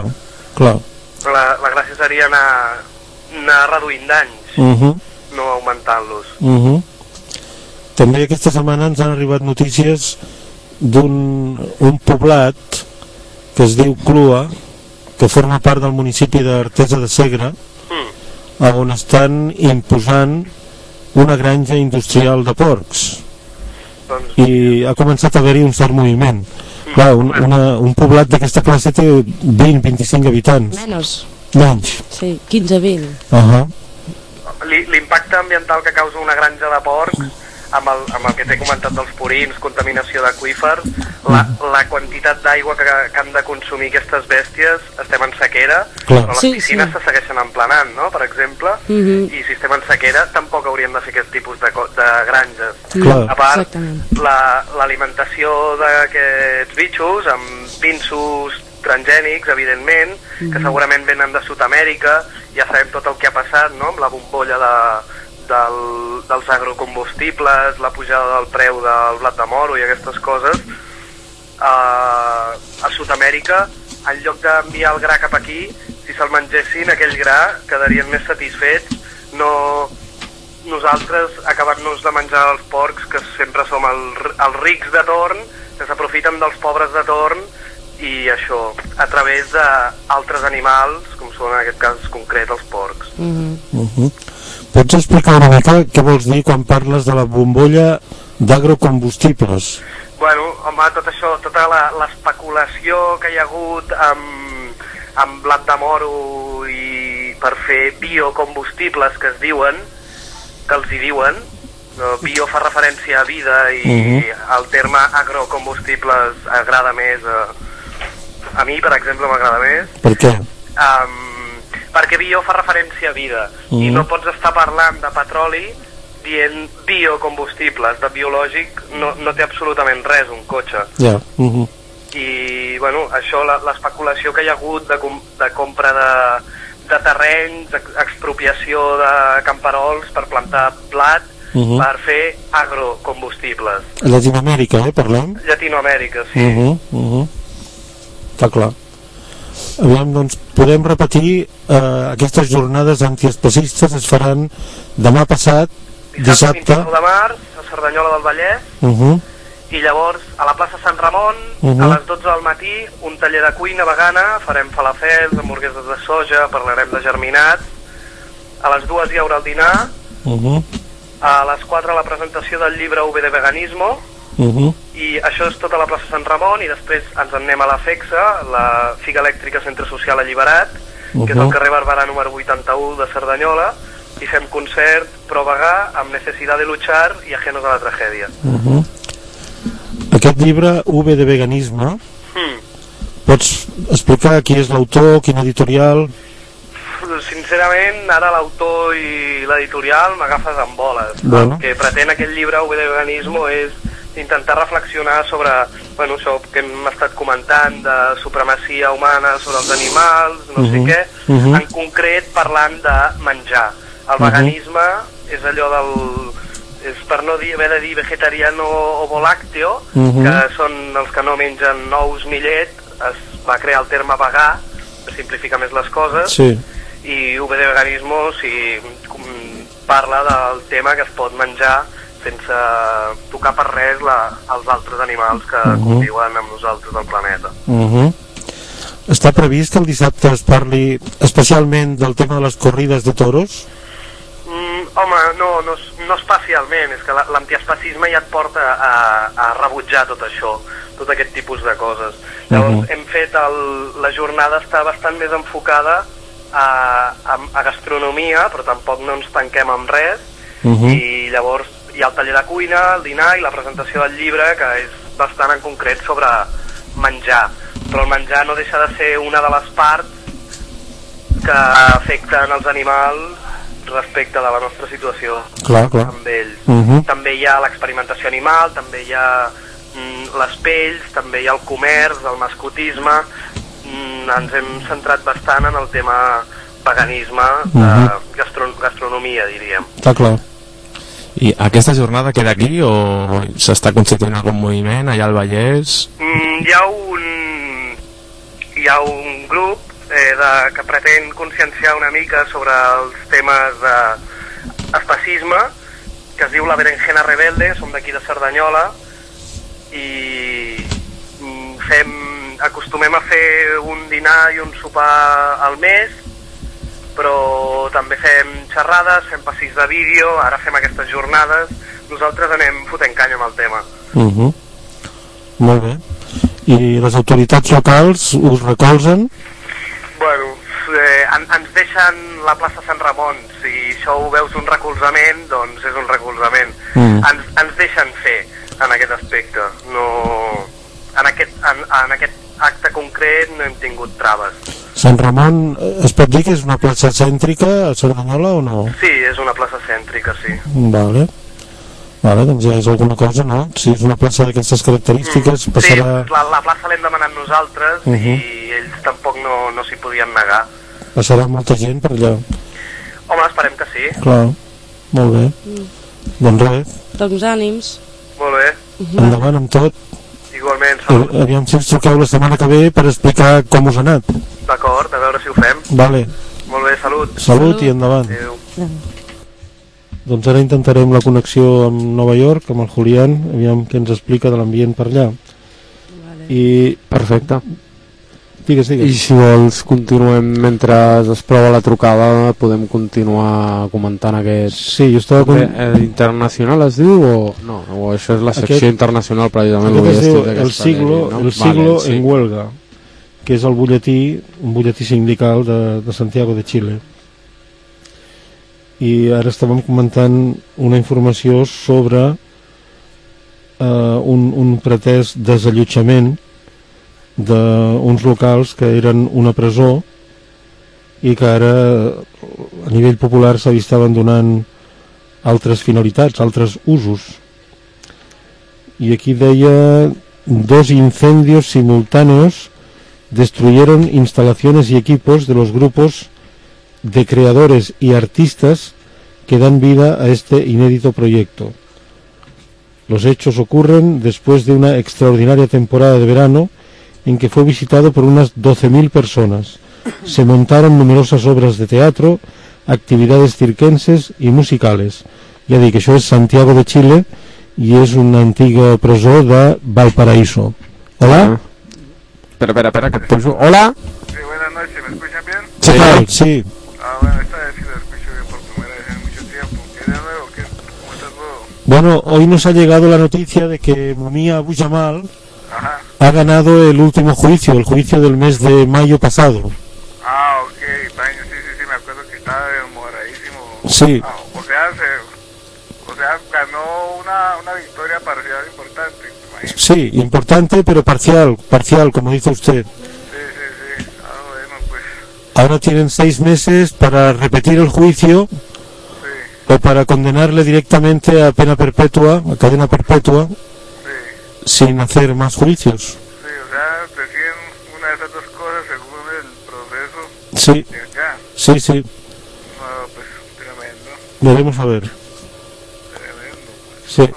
Speaker 13: La gràcia seria anar reduint danys, no augmentant-los.
Speaker 8: També aquesta setmana ens han arribat notícies d'un poblat que es diu Clua, que forma part del municipi d'Artesa de Segre, on estan imposant una granja industrial de porcs, i ha començat a haver-hi un cert moviment. Clar, un poblat d'aquesta classe té 20-25 habitants. Menys.
Speaker 9: Sí, 15-20.
Speaker 13: L'impacte ambiental que causa una granja de porcs, amb el que t'he comentat dels purins, contaminació d'aqüífers, la quantitat d'aigua que han de consumir aquestes bèsties, estem en sequera, però les piscines se segueixen emplenant, no?, per exemple, i si estem en sequera tampoc hauríem de fer aquest tipus de granges. A part, l'alimentació d'aquests bitxos, amb pinsos transgènics, evidentment, que segurament venen de Sud-amèrica, ja sabem tot el que ha passat, no?, amb la bombolla dels agrocombustibles, la pujada del preu del blat de moro i aquestes coses. A Sud-amèrica, en lloc d'enviar el gra cap aquí, si se'l mengessin, aquell gra quedarien més satisfets. Nosaltres, acabant-nos de menjar els porcs, que sempre som els rics de torn, que s'aprofiten dels pobres de torn, i això, a través d'altres animals, com són en aquest cas concret els porcs.
Speaker 8: Pots explicar una mica què vols dir quan parles de la bombolla d'agrocombustibles?
Speaker 13: Bueno, home, tot això, tota l'especulació que hi ha hagut amb blat de moro i per fer biocombustibles que es diuen, que els hi diuen, bio fa referència a vida i el terme agrocombustibles agrada més, a mi per exemple m'agrada més.
Speaker 8: Per què?
Speaker 13: Perquè bio fa referència a vida i no pots estar parlant de petroli dient biocombustibles, de biològic no té absolutament res un cotxe. I bueno, això, l'especulació que hi ha hagut de compra de terrenys, expropiació de camperols per plantar blat per fer agrocombustibles.
Speaker 8: A Llatinoamèrica, parlem?
Speaker 13: Llatinoamèrica, sí.
Speaker 8: Està clar. Aviam, doncs, podem repetir, aquestes jornades antiespecistes es faran demà passat, dissabte
Speaker 13: 29 de març, a Cerdanyola del Vallès, i llavors a la plaça Sant Ramon, a les 12 del matí, un taller de cuina vegana, farem falafels, hamburgueses de soja, parlarem de germinats, a les 2 hi haurà el dinar, a les 4 la presentació del llibre V de Veganismo, i això és tota la plaça Sant Ramon, i després ens en anem a la FEXA, la Figa Elèctrica Centre Social Alliberat, que és el carrer Barberà número 81 de Cerdanyola, i fem concert pro vegà amb Necesidad de luchar i Ajenos a la tragèdia.
Speaker 8: Aquest llibre, V de Veganisme, pots explicar qui és l'autor, quin editorial?
Speaker 13: Sincerament, ara l'autor i l'editorial m'agafes amb boles. El que pretén aquest llibre, V de Veganisme, és intentar reflexionar sobre això que hem estat comentant de supremacia humana sobre els animals, no sé què, en concret parlant de menjar. El veganisme és allò és per no haver de dir vegetariano o volàcteo, que són els que no mengen ous ni llet, es va crear el terme vegà, per simplificar més les coses, i V de Veganisme parla del tema que es pot menjar sense tocar per res els altres animals que conviuen amb nosaltres al planeta.
Speaker 8: Està previst que el dissabte es parli especialment del tema de les corrides de toros?
Speaker 13: Home, no especialment, és que l'antiespecisme ja et porta a rebutjar tot això, tot aquest tipus de coses. Llavors hem fet, la jornada està bastant més enfocada a gastronomia, però tampoc no ens tanquem amb res, i llavors hi ha el taller de cuina, el dinar i la presentació del llibre, que és bastant en concret sobre menjar, però el menjar no deixa de ser una de les parts que afecten els animals respecte de la nostra situació amb ells. També hi ha l'experimentació animal, també hi ha les pells, també hi ha el comerç, el mascotisme. Ens hem centrat bastant en el tema veganisme, gastronomia, diríem.
Speaker 8: Està clar.
Speaker 14: I aquesta jornada queda aquí o s'està constituint algun moviment allà al Vallès?
Speaker 13: Hi ha un grup que pretén conscienciar una mica sobre els temes d'especisme que es diu La Berenjena Rebelde, som d'aquí de Cerdanyola, i acostumem a fer un dinar i un sopar al mes, però també fem xerrades, fem passis de vídeo, ara fem aquestes jornades, nosaltres anem fotent canya amb el tema.
Speaker 8: Molt bé. I les autoritats locals us recolzen?
Speaker 13: Bueno, ens deixen la plaça Sant Ramon, si això ho veus un recolzament, doncs és un recolzament. Ens deixen fer en aquest aspecte. No, en aquest acte concret no hem tingut traves.
Speaker 8: Sant Ramon, es pot dir que és una plaça cèntrica a Cerdanyola o no?
Speaker 13: Sí, és una plaça cèntrica, sí.
Speaker 8: Vale, doncs ja és alguna cosa, no? Si és una plaça d'aquestes característiques, passarà...
Speaker 13: Sí, la plaça l'hem demanat nosaltres i ells tampoc no s'hi podien negar.
Speaker 8: Passarà molta gent per allà.
Speaker 13: Home, esperem que sí.
Speaker 8: Clar, molt bé. Doncs res.
Speaker 9: Doncs ànims.
Speaker 13: Molt bé.
Speaker 8: Endavant amb tot.
Speaker 13: Igualment, salut.
Speaker 8: Aviam si ens truqueu la setmana que ve per explicar com us ha anat.
Speaker 13: D'acord, a veure si ho fem.
Speaker 8: Vale.
Speaker 13: Molt bé, salut.
Speaker 8: Salut i endavant.
Speaker 13: Adéu.
Speaker 8: Doncs ara intentarem la connexió amb Nova York, amb el Julián, aviam què ens explica de l'ambient per allà. I...
Speaker 4: Perfecte.
Speaker 8: Digues.
Speaker 4: I si vols continuem mentre es prova la trucada, podem continuar comentant aquest...
Speaker 8: Sí, jo estava...
Speaker 4: internacional es diu o... No, o això és la secció internacional precisament.
Speaker 8: Aquest es diu El siglo en huelga, que és el butlletí, un butlletí sindical de Santiago de Chile. I ara estàvem comentant una informació sobre un pretès desallotjament d'uns locals que eren una presó i que ara a nivell popular s'ha vist abandonant altres finalitats, altres usos. Y aquí deia: 2 incendios simultáneos destruyeron instalaciones y equipos de los grupos de creadores y artistas que dan vida a este inédito proyecto. Los hechos ocurren después de una extraordinaria temporada de verano en que fue visitado por unas 12.000 personas. Se montaron numerosas obras de teatro, actividades circenses y musicales. Ja dic, això és Santiago de Chile i és una antiga presó de Valparaíso. Hola.
Speaker 4: Espera, que te puso. Hola.
Speaker 12: Sí, buenas noches, ¿me escuchan bien?
Speaker 8: Sí, claro, sí.
Speaker 12: Bueno, esta vez sí lo escucho bien por primera vez en mucho tiempo. ¿Qué de nuevo? ¿Cómo está todo?
Speaker 8: Bueno, hoy nos ha llegado la noticia de que Mumia Abu Jamal ha ganado el último juicio, el juicio del mes de mayo pasado.
Speaker 12: Ok, sí, me acuerdo que estaba demoradísimo.
Speaker 8: Sí.
Speaker 12: O sea, ganó una victoria parcial importante.
Speaker 8: Sí, importante, pero parcial, como dice usted.
Speaker 12: Sí. Bueno, pues.
Speaker 8: Ahora tienen 6 meses para repetir el juicio o para condenarle directamente a pena perpetua, a cadena perpetua, sin hacer más juicios.
Speaker 12: Sí, o sea, deciden una de esas dos cosas según el proceso.
Speaker 8: Sí.
Speaker 12: De acá.
Speaker 8: Sí.
Speaker 12: No, pues, tremendo.
Speaker 8: Veremos a ver.
Speaker 12: Tremendo. Pues,
Speaker 8: sí.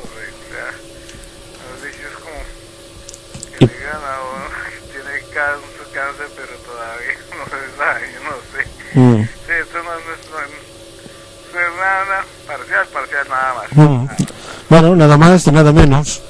Speaker 12: Es como que digan a uno que tiene cáncer, pero todavía no se sabe, yo no sé. Sí, esto no es nada parcial nada más.
Speaker 8: Bueno, nada más y nada menos.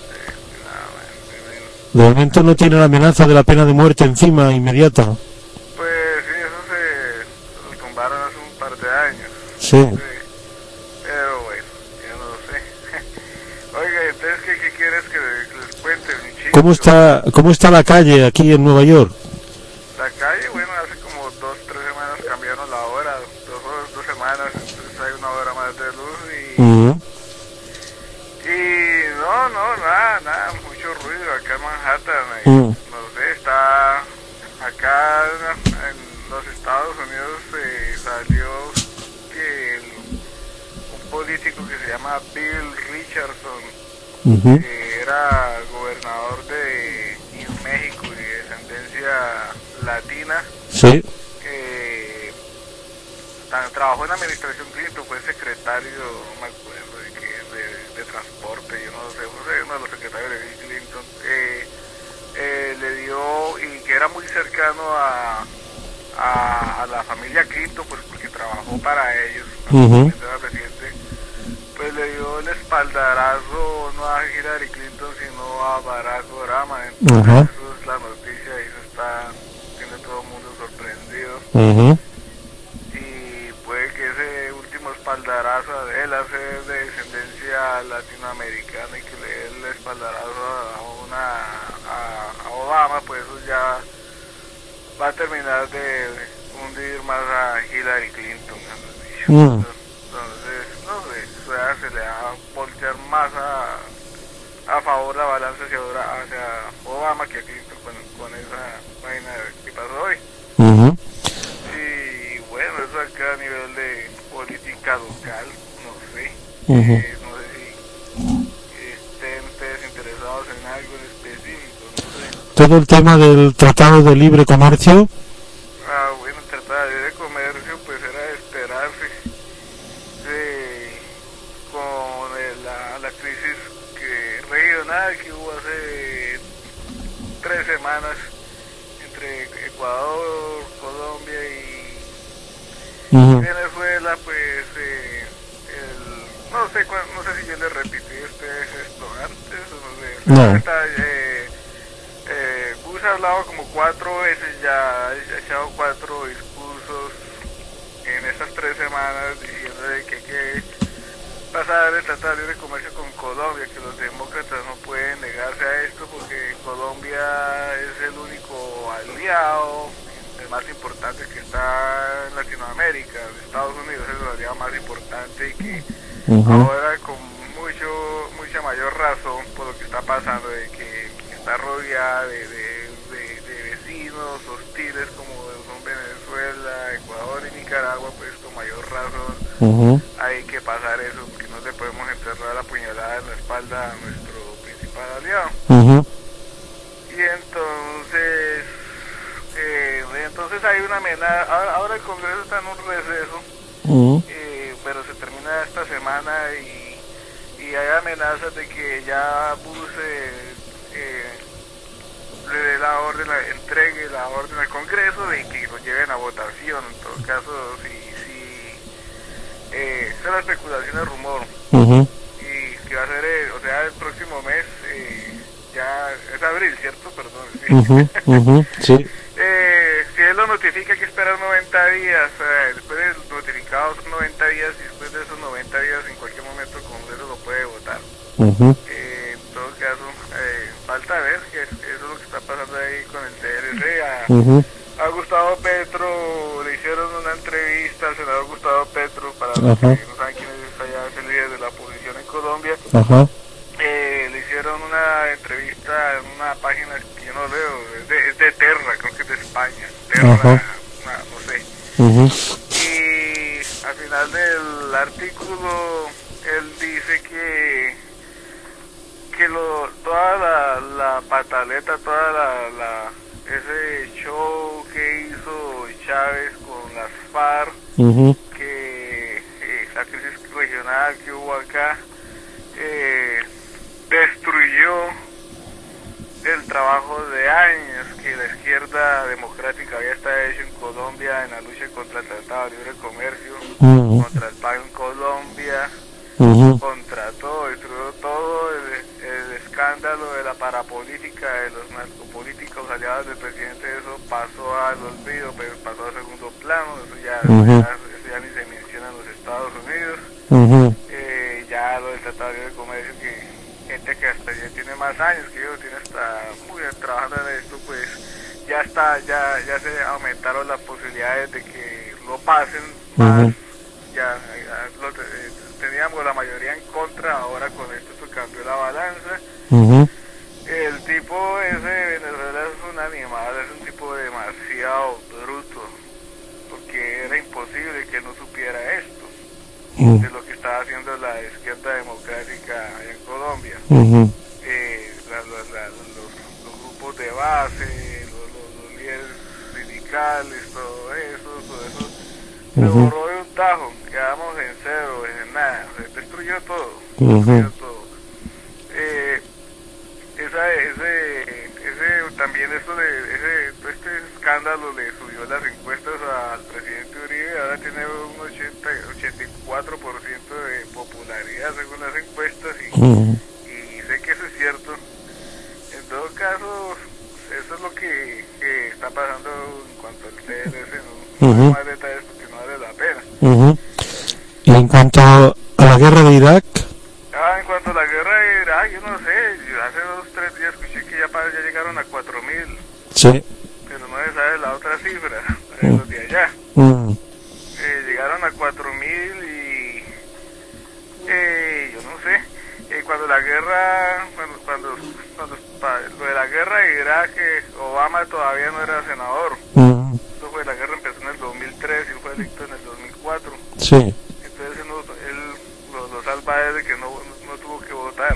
Speaker 8: De momento no tiene la amenaza de la pena de muerte encima, inmediata.
Speaker 12: Pues sí, eso se lo tumbaron hace un par de años.
Speaker 8: Sí.
Speaker 12: Pero bueno, yo no lo sé. Oiga, entonces, ¿qué quieres que les cuente, mi chico?
Speaker 8: ¿Cómo está la calle aquí en Nueva York?
Speaker 12: La calle, bueno, hace como 2-3 semanas cambiaron la hora, 2 semanas, entonces hay una hora más de luz y... Y nada, mucho ruido acá en Manhattan, no sé, está acá en los Estados Unidos salió que un político que se llama Bill Richardson, que era gobernador de New México y de descendencia latina,
Speaker 8: sí,
Speaker 12: trabajó en la administración Clinton, fue secretario, no me acuerdo de transporte, yo no sé, fue uno de los secretarios de Clinton, le dio, y que era muy cercano a la familia Clinton, pues porque trabajó para ellos, era presidente, pues le dio el espaldarazo no a Hillary Clinton sino a Barack Obama. Entonces eso es la noticia y eso tiene todo el mundo sorprendido. Y puede que ese último espaldarazo de él hace de descendencia latinoamericana y que le dé el espaldarazo a Obama, pues eso ya va a terminar de hundir más a Hillary Clinton. Entonces, no sé, eso ya se le va a voltear más a favor la balanza hacia Obama que a Clinton con esa vaina que pasó hoy. Y bueno, eso acá a nivel de política local, no sé. No sé si estén ustedes interesados en algo en específico, no sé.
Speaker 8: Todo el tema del Tratado de Libre Comercio.
Speaker 12: Bueno, el Tratado de Libre Comercio pues era de esperarse con la crisis regional que hubo hace 3 semanas entre Ecuador, Colombia y Venezuela, pues no sé si yo le repetí esto antes o no sé. Bush ha hablado como 4 veces ya, ha echado 4 discursos en estas 3 semanas diciendo de que hay que pasar el Tratado de Libre Comercio con Colombia, que los demócratas no pueden negarse a esto porque Colombia es el único aliado, el más importante que está en Latinoamérica. Estados Unidos es el aliado más importante y que ahora con mucha mayor razón por lo que está pasando, de que está rodeada de vecinos hostiles como son Venezuela, Ecuador y Nicaragua, pues con mayor razón hay que pasar eso, porque no le podemos enterrar la puñalada en la espalda a nuestro principal aliado. Y entonces hay una amenaza. Ahora el Congreso está en un receso, pero se termina esta semana y hay amenazas de que ya Bush le dé la orden, entregue la orden al Congreso de que lo lleven a votación. En todo caso, esa es la especulación, el rumor, y que va a ser, el próximo mes, ya es abril, ¿cierto? Perdón,
Speaker 8: sí.
Speaker 12: Si él lo notifica, hay que esperar 90 días, después de notificados 90 días, y después de esos 90 días en cualquier momento el Congreso lo puede votar. En todo caso, falta ver que eso es lo que está pasando ahí con el TLC. A Gustavo Petro le hicieron una entrevista al senador Gustavo Petro, para los que no saben quién es, allá es el líder de la oposición en Colombia. Le hicieron una entrevista en una página que yo no leo, es de Terra, creo que es de España, Terra, no sé. Y al final del artículo él dice que toda la pataleta, ese show que hizo Chávez con las FARC, que la crisis regional que hubo acá, destruyó el trabajo de años que la izquierda democrática había estado hecho en Colombia en la lucha contra el Tratado de Libre Comercio, contra el PAN en Colombia, contra todo, destruyó todo el escándalo de la parapolítica de los narcopolíticos aliados del presidente. Eso pasó al olvido, pero pasó a segundo plano. Eso ya ni se menciona en los Estados Unidos. Ya lo del Tratado de Libre Comercio, que gente que hasta ya tiene más años que yo, tiene hasta muy bien trabajando en esto, pues ya se aumentaron las posibilidades de que lo pasen más. Teníamos la mayoría en contra, ahora con esto se cambió la balanza. El tipo ese de Venezuela es un animal, es un tipo demasiado bruto, porque era imposible que no supiera esto de lo que estaba haciendo la izquierda democrática en Colombia. Los grupos de base, los líderes sindicales, todo eso se borró de un tajo, quedamos en cero, en nada, se destruyó todo. También este escándalo le subió las encuestas al presidente Uribe, ahora tiene un 84% de popularidad, y sé que eso es cierto. En todo caso, eso es lo que está pasando en cuanto al CLS, no más detalles porque no vale la pena.
Speaker 8: Y en cuanto a la guerra de Irak,
Speaker 12: En cuanto a la guerra de Irak, yo no sé, hace 2-3 días escuché que ya llegaron a 4.000.
Speaker 8: sí.
Speaker 12: Pero no se sabe la otra cifra, los de allá. Llegaron a 4.000 y yo no sé, cuando la guerra, cuando lo de la guerra de Irak, Obama todavía no era senador. Eso fue, la guerra empezó en el 2003 y fue electo en el 2004.
Speaker 8: Sí.
Speaker 12: Entonces él lo salva es de que no tuvo que votar.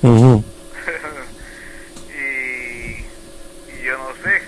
Speaker 12: y yo no sé,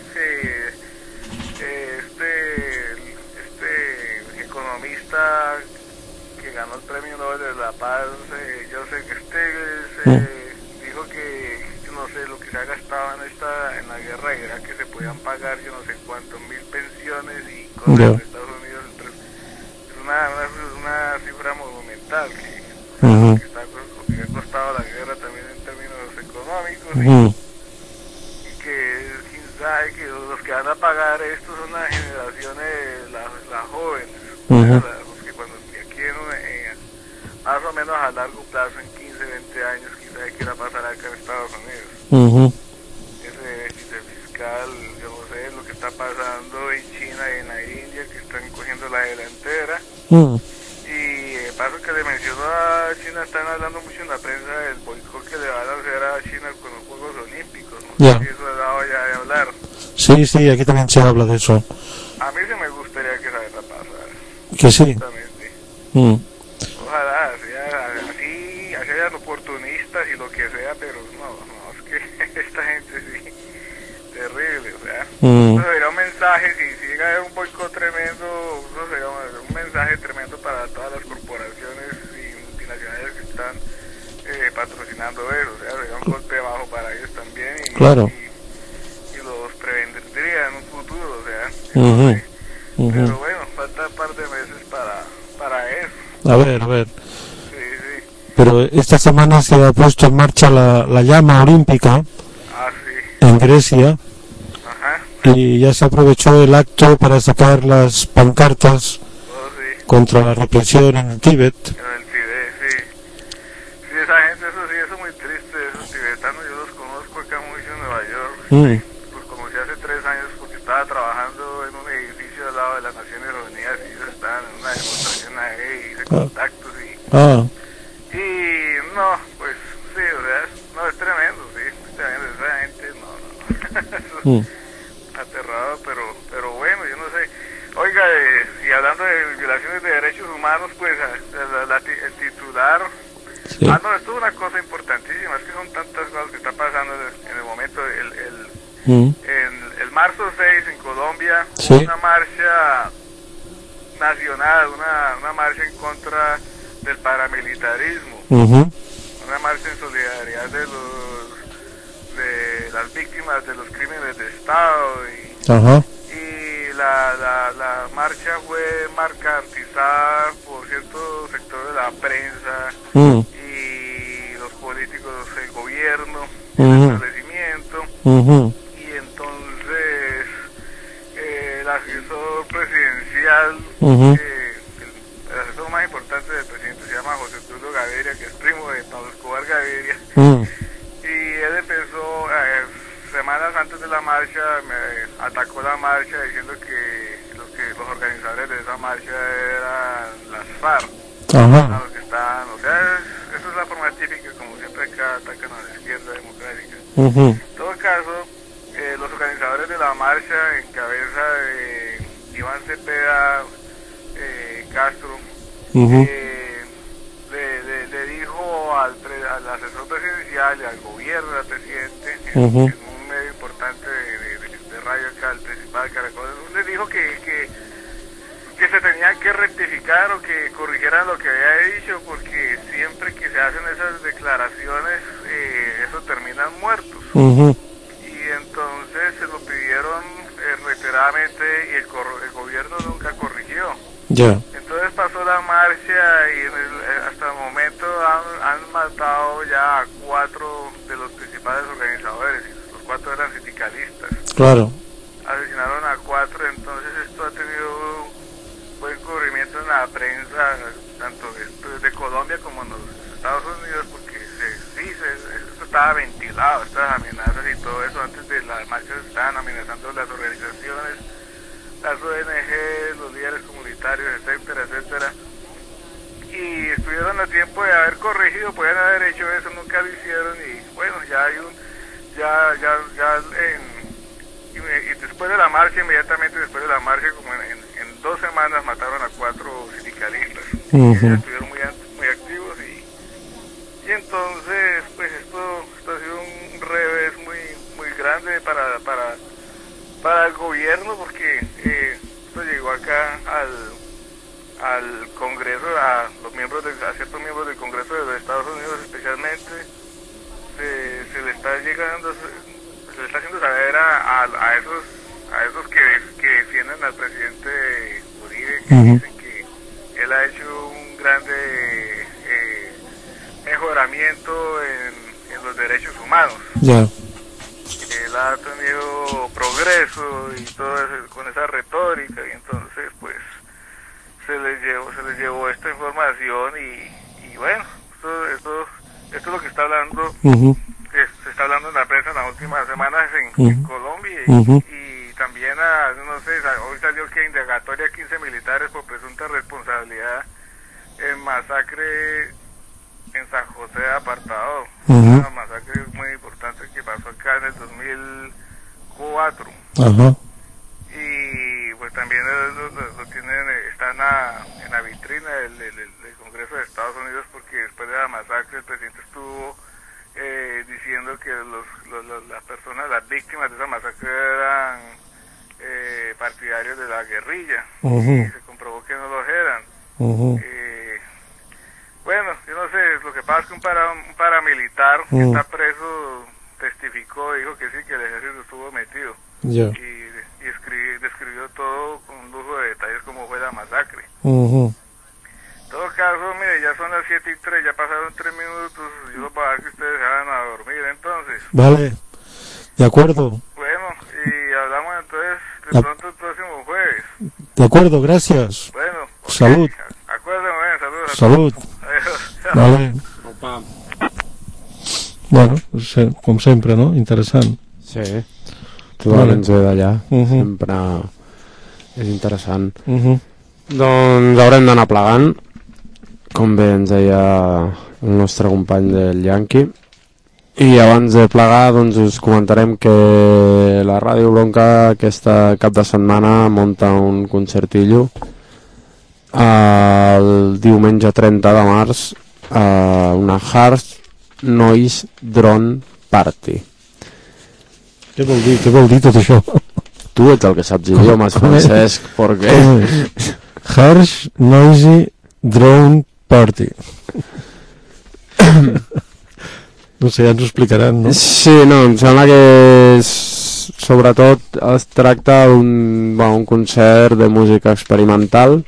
Speaker 12: este economista que ganó el premio Nobel de la Paz, Joseph Stiglitz, dijo que yo no sé lo que se ha gastado en la guerra de Irak, que se podían pagar yo no sé cuántos mil pensiones y cosas de Estados Unidos. Es una cifra monumental que ha costado la guerra también en términos económicos y que quién sabe que los que van a pagar esto son las generaciones, las jóvenes, los que cuando aquí más o menos a largo plazo, en 15, 20 años, quién sabe qué va a pasar acá en Estados Unidos. Ese déficit fiscal, yo no sé lo que está pasando en China y en la India, que están cogiendo la delantera. Y el paso que le mencionó a China, están hablando mucho en la prensa del boicot que le van a hacer a China con los Juegos Olímpicos, ¿no? Y eso ha dado ya de hablar.
Speaker 8: Sí, aquí también se habla de eso.
Speaker 12: A mí sí me gustaría que esa guerra pasara.
Speaker 8: Que sí.
Speaker 12: Ojalá, así hayan oportunistas y lo que sea, pero no, es que esta gente sí, terrible, o sea. Eso sería un mensaje, si llega a haber un boicot tremendo, eso sería un mensaje tremendo para todas las corporaciones y multinacionales que están patrocinando eso, o sea, sería un golpe bajo para ellos también y los prevendría en un futuro, o sea. Pero bueno, falta un par de meses para eso.
Speaker 8: A ver. Pero esta semana se ha puesto en marcha la llama olímpica en Grecia. Y ya se aprovechó el acto para sacar las pancartas contra la represión en el Tíbet.
Speaker 12: Sí, esa gente, eso es muy triste, esos tibetanos, yo los conozco acá mucho en Nueva York. Los conocí hace 3 años porque estaba trabajando en un edificio al lado de las Naciones Unidas y ellos estaban en una demostración ahí, hice contactos y no, pues sí, o sea, no, es tremendo, esa gente, no. Aterrado, pero bueno, yo no sé. Oiga, y hablando de violaciones de derechos humanos, pues el titular, no, esto es una cosa importantísima, es que son tantas cosas que están pasando en el momento. El marzo 6 en Colombia hubo una marcha nacional, una marcha en contra del paramilitarismo, una marcha en solidaridad de las víctimas de los crímenes de Estado y la marcha fue marcarizada por cierto sector de la prensa y los políticos del gobierno, el establecimiento, y entonces el asesor presidencial, el asesor más importante del presidente se llama José Tulio Gaviria, que es primo de Pablo Escobar Gaviria, y él empezó semanas antes de la marcha, atacó la marcha diciendo que los organizadores de esa marcha eran las FARC, los que estaban, o sea, eso es la forma típica, como siempre acá atacan a la izquierda democrática. En todo caso, los organizadores de la marcha, en cabeza de Iván Cepeda Castro, le dijo al asesor presidencial y al gobierno, al presidente, en un medio importante de radio acá, el principal de Caracol, le dijo que se tenían que rectificar o que corrigieran lo que había dicho, porque siempre que se hacen esas declaraciones, eso terminan muertos. Y entonces se lo pidieron reiteradamente y el gobierno nunca corrigió. Entonces pasó la marcha y hasta el momento han matado ya a 4 de los principales organizadores, y los 4 eran sindicalistas.
Speaker 8: Claro.
Speaker 12: Asesinaron a 4, entonces esto ha tenido buen cubrimiento en la prensa, tanto de Colombia como en los Estados Unidos, porque esto estaba ventilado, estas amenazas y todo eso. Antes de las marchas estaban amenazando las organizaciones, las ONG, los líderes comunitarios, etcétera, etcétera. Y estuvieron a tiempo de haber corregido, podían haber hecho eso, nunca lo hicieron, y bueno, ya hay y después de la marcha, inmediatamente después de la marcha, como en 2 semanas mataron a 4 sindicalistas. Estuvieron muy activos y entonces pues esto ha sido un revés muy grande para el gobierno, porque esto llegó acá al Congreso, a ciertos miembros del Congreso de los Estados Unidos especialmente, se le está haciendo saber a esos que defienden al presidente Uribe, que dicen que él ha hecho un grande mejoramiento en los derechos humanos. Él ha tenido progreso y todo eso, con esa retórica, y entonces pues se les llevó esta información y bueno, esto es lo que está hablando, se está hablando en la prensa en las últimas semanas en Colombia, y también no sé, hoy salió que indagatoria a 15 militares por presunta responsabilidad en masacre en San José de Apartado, una masacre muy importante que pasó acá en el 2004. Y pues también lo tienen, están en la vitrina del Congreso de Estados Unidos, porque después de la masacre el presidente estuvo diciendo que las personas, las víctimas de esa masacre eran partidarios de la guerrilla, y se comprobó que no lo eran. Bueno, yo no sé, lo que pasa es que un paramilitar que está preso testificó, dijo que sí, que el ejército estuvo metido, y describió todo con lujo de detalles cómo fue la masacre. En todo caso, mire, ya son las 7:03, ya pasaron 3 minutos, yo para ver que ustedes se van a dormir entonces.
Speaker 8: Vale, de acuerdo.
Speaker 12: Bueno, y hablamos entonces de pronto el próximo jueves.
Speaker 8: De acuerdo, gracias.
Speaker 12: Bueno,
Speaker 8: salud.
Speaker 12: Acuérdenme, saludos.
Speaker 8: Salud. Vale. Bueno, com sempre, no? Interessant.
Speaker 4: Sí, tot el que ve d'allà sempre és interessant. Doncs haurem d'anar plegant, com bé ens deia el nostre company del Yankee, i abans de plegar doncs us comentarem que la Ràdio Bronca aquesta cap de setmana monta un concertillo el diumenge 30 de març a una Hard Noise Drone Party.
Speaker 8: Què vol dir tot això?
Speaker 4: Tu ets el que saps idiomes, Francesc, perquè...
Speaker 8: Harsh Noisy Drone Party. No sé, ja ens ho explicaran, no?
Speaker 4: Sí, no, em sembla que sobretot es tracta d'un concert de música experimental,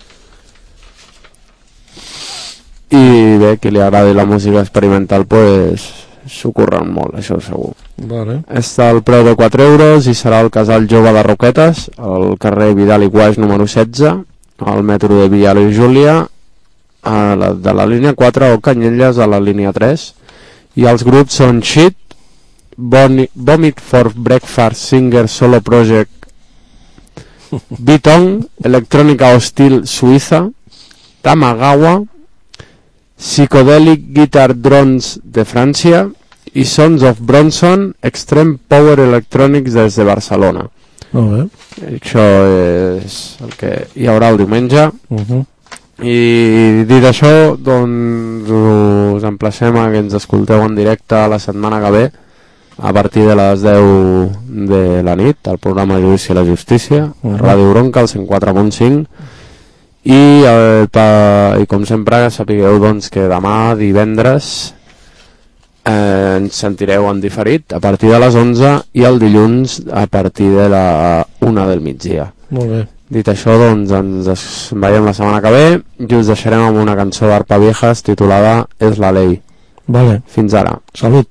Speaker 4: i bé, qui li agradi la música experimental pues s'ho curren molt, això segur.
Speaker 8: Vale.
Speaker 4: Està al preu de 4 euros i serà al Casal Jove de Roquetes, al carrer Vidal i Guaix número 16, al metro de Vial i Júlia, de la línia 4, o Canyelles a la línia 3, i els grups són Shit, Vomit for Breakfast Singer Solo Project, Bitong, Electrónica Hostil Suïssa, Tamagawa, Psychedelic Guitar Drones de França i Sons of Bronson Extreme Power Electronics des de Barcelona. Això és el que hi haurà el diumenge. I dit això, doncs us emplacem a que ens escolteu en directe la setmana que ve a partir de les 10 de la nit al programa Judici i la Justícia, a Ràdio Bronca, al 104.5. I com sempre sapigueu doncs que demà divendres ens sentireu en diferit a partir de les 11 i el dilluns a partir de la 1 del migdia.
Speaker 8: Molt bé.
Speaker 4: Dit això, doncs ens veiem la setmana que ve i us deixarem amb una cançó d'Arpa Viejas titulada És la ley.
Speaker 8: Vale.
Speaker 4: Fins ara.
Speaker 8: Salut.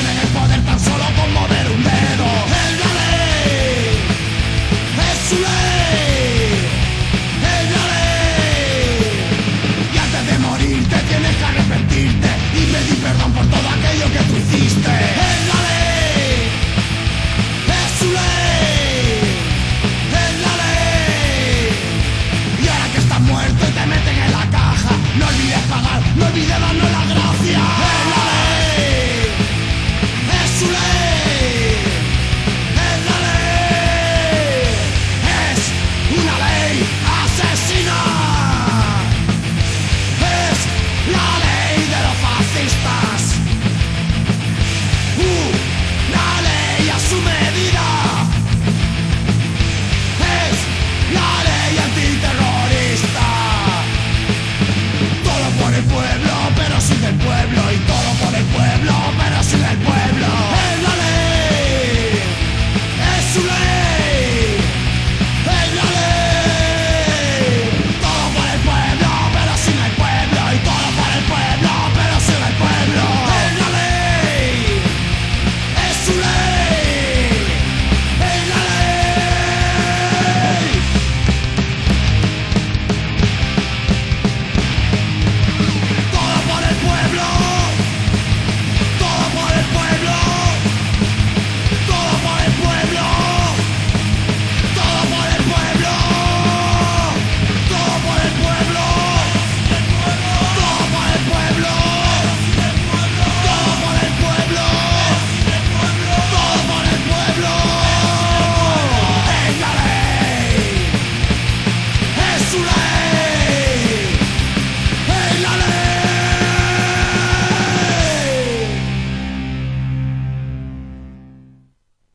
Speaker 15: Es la ley,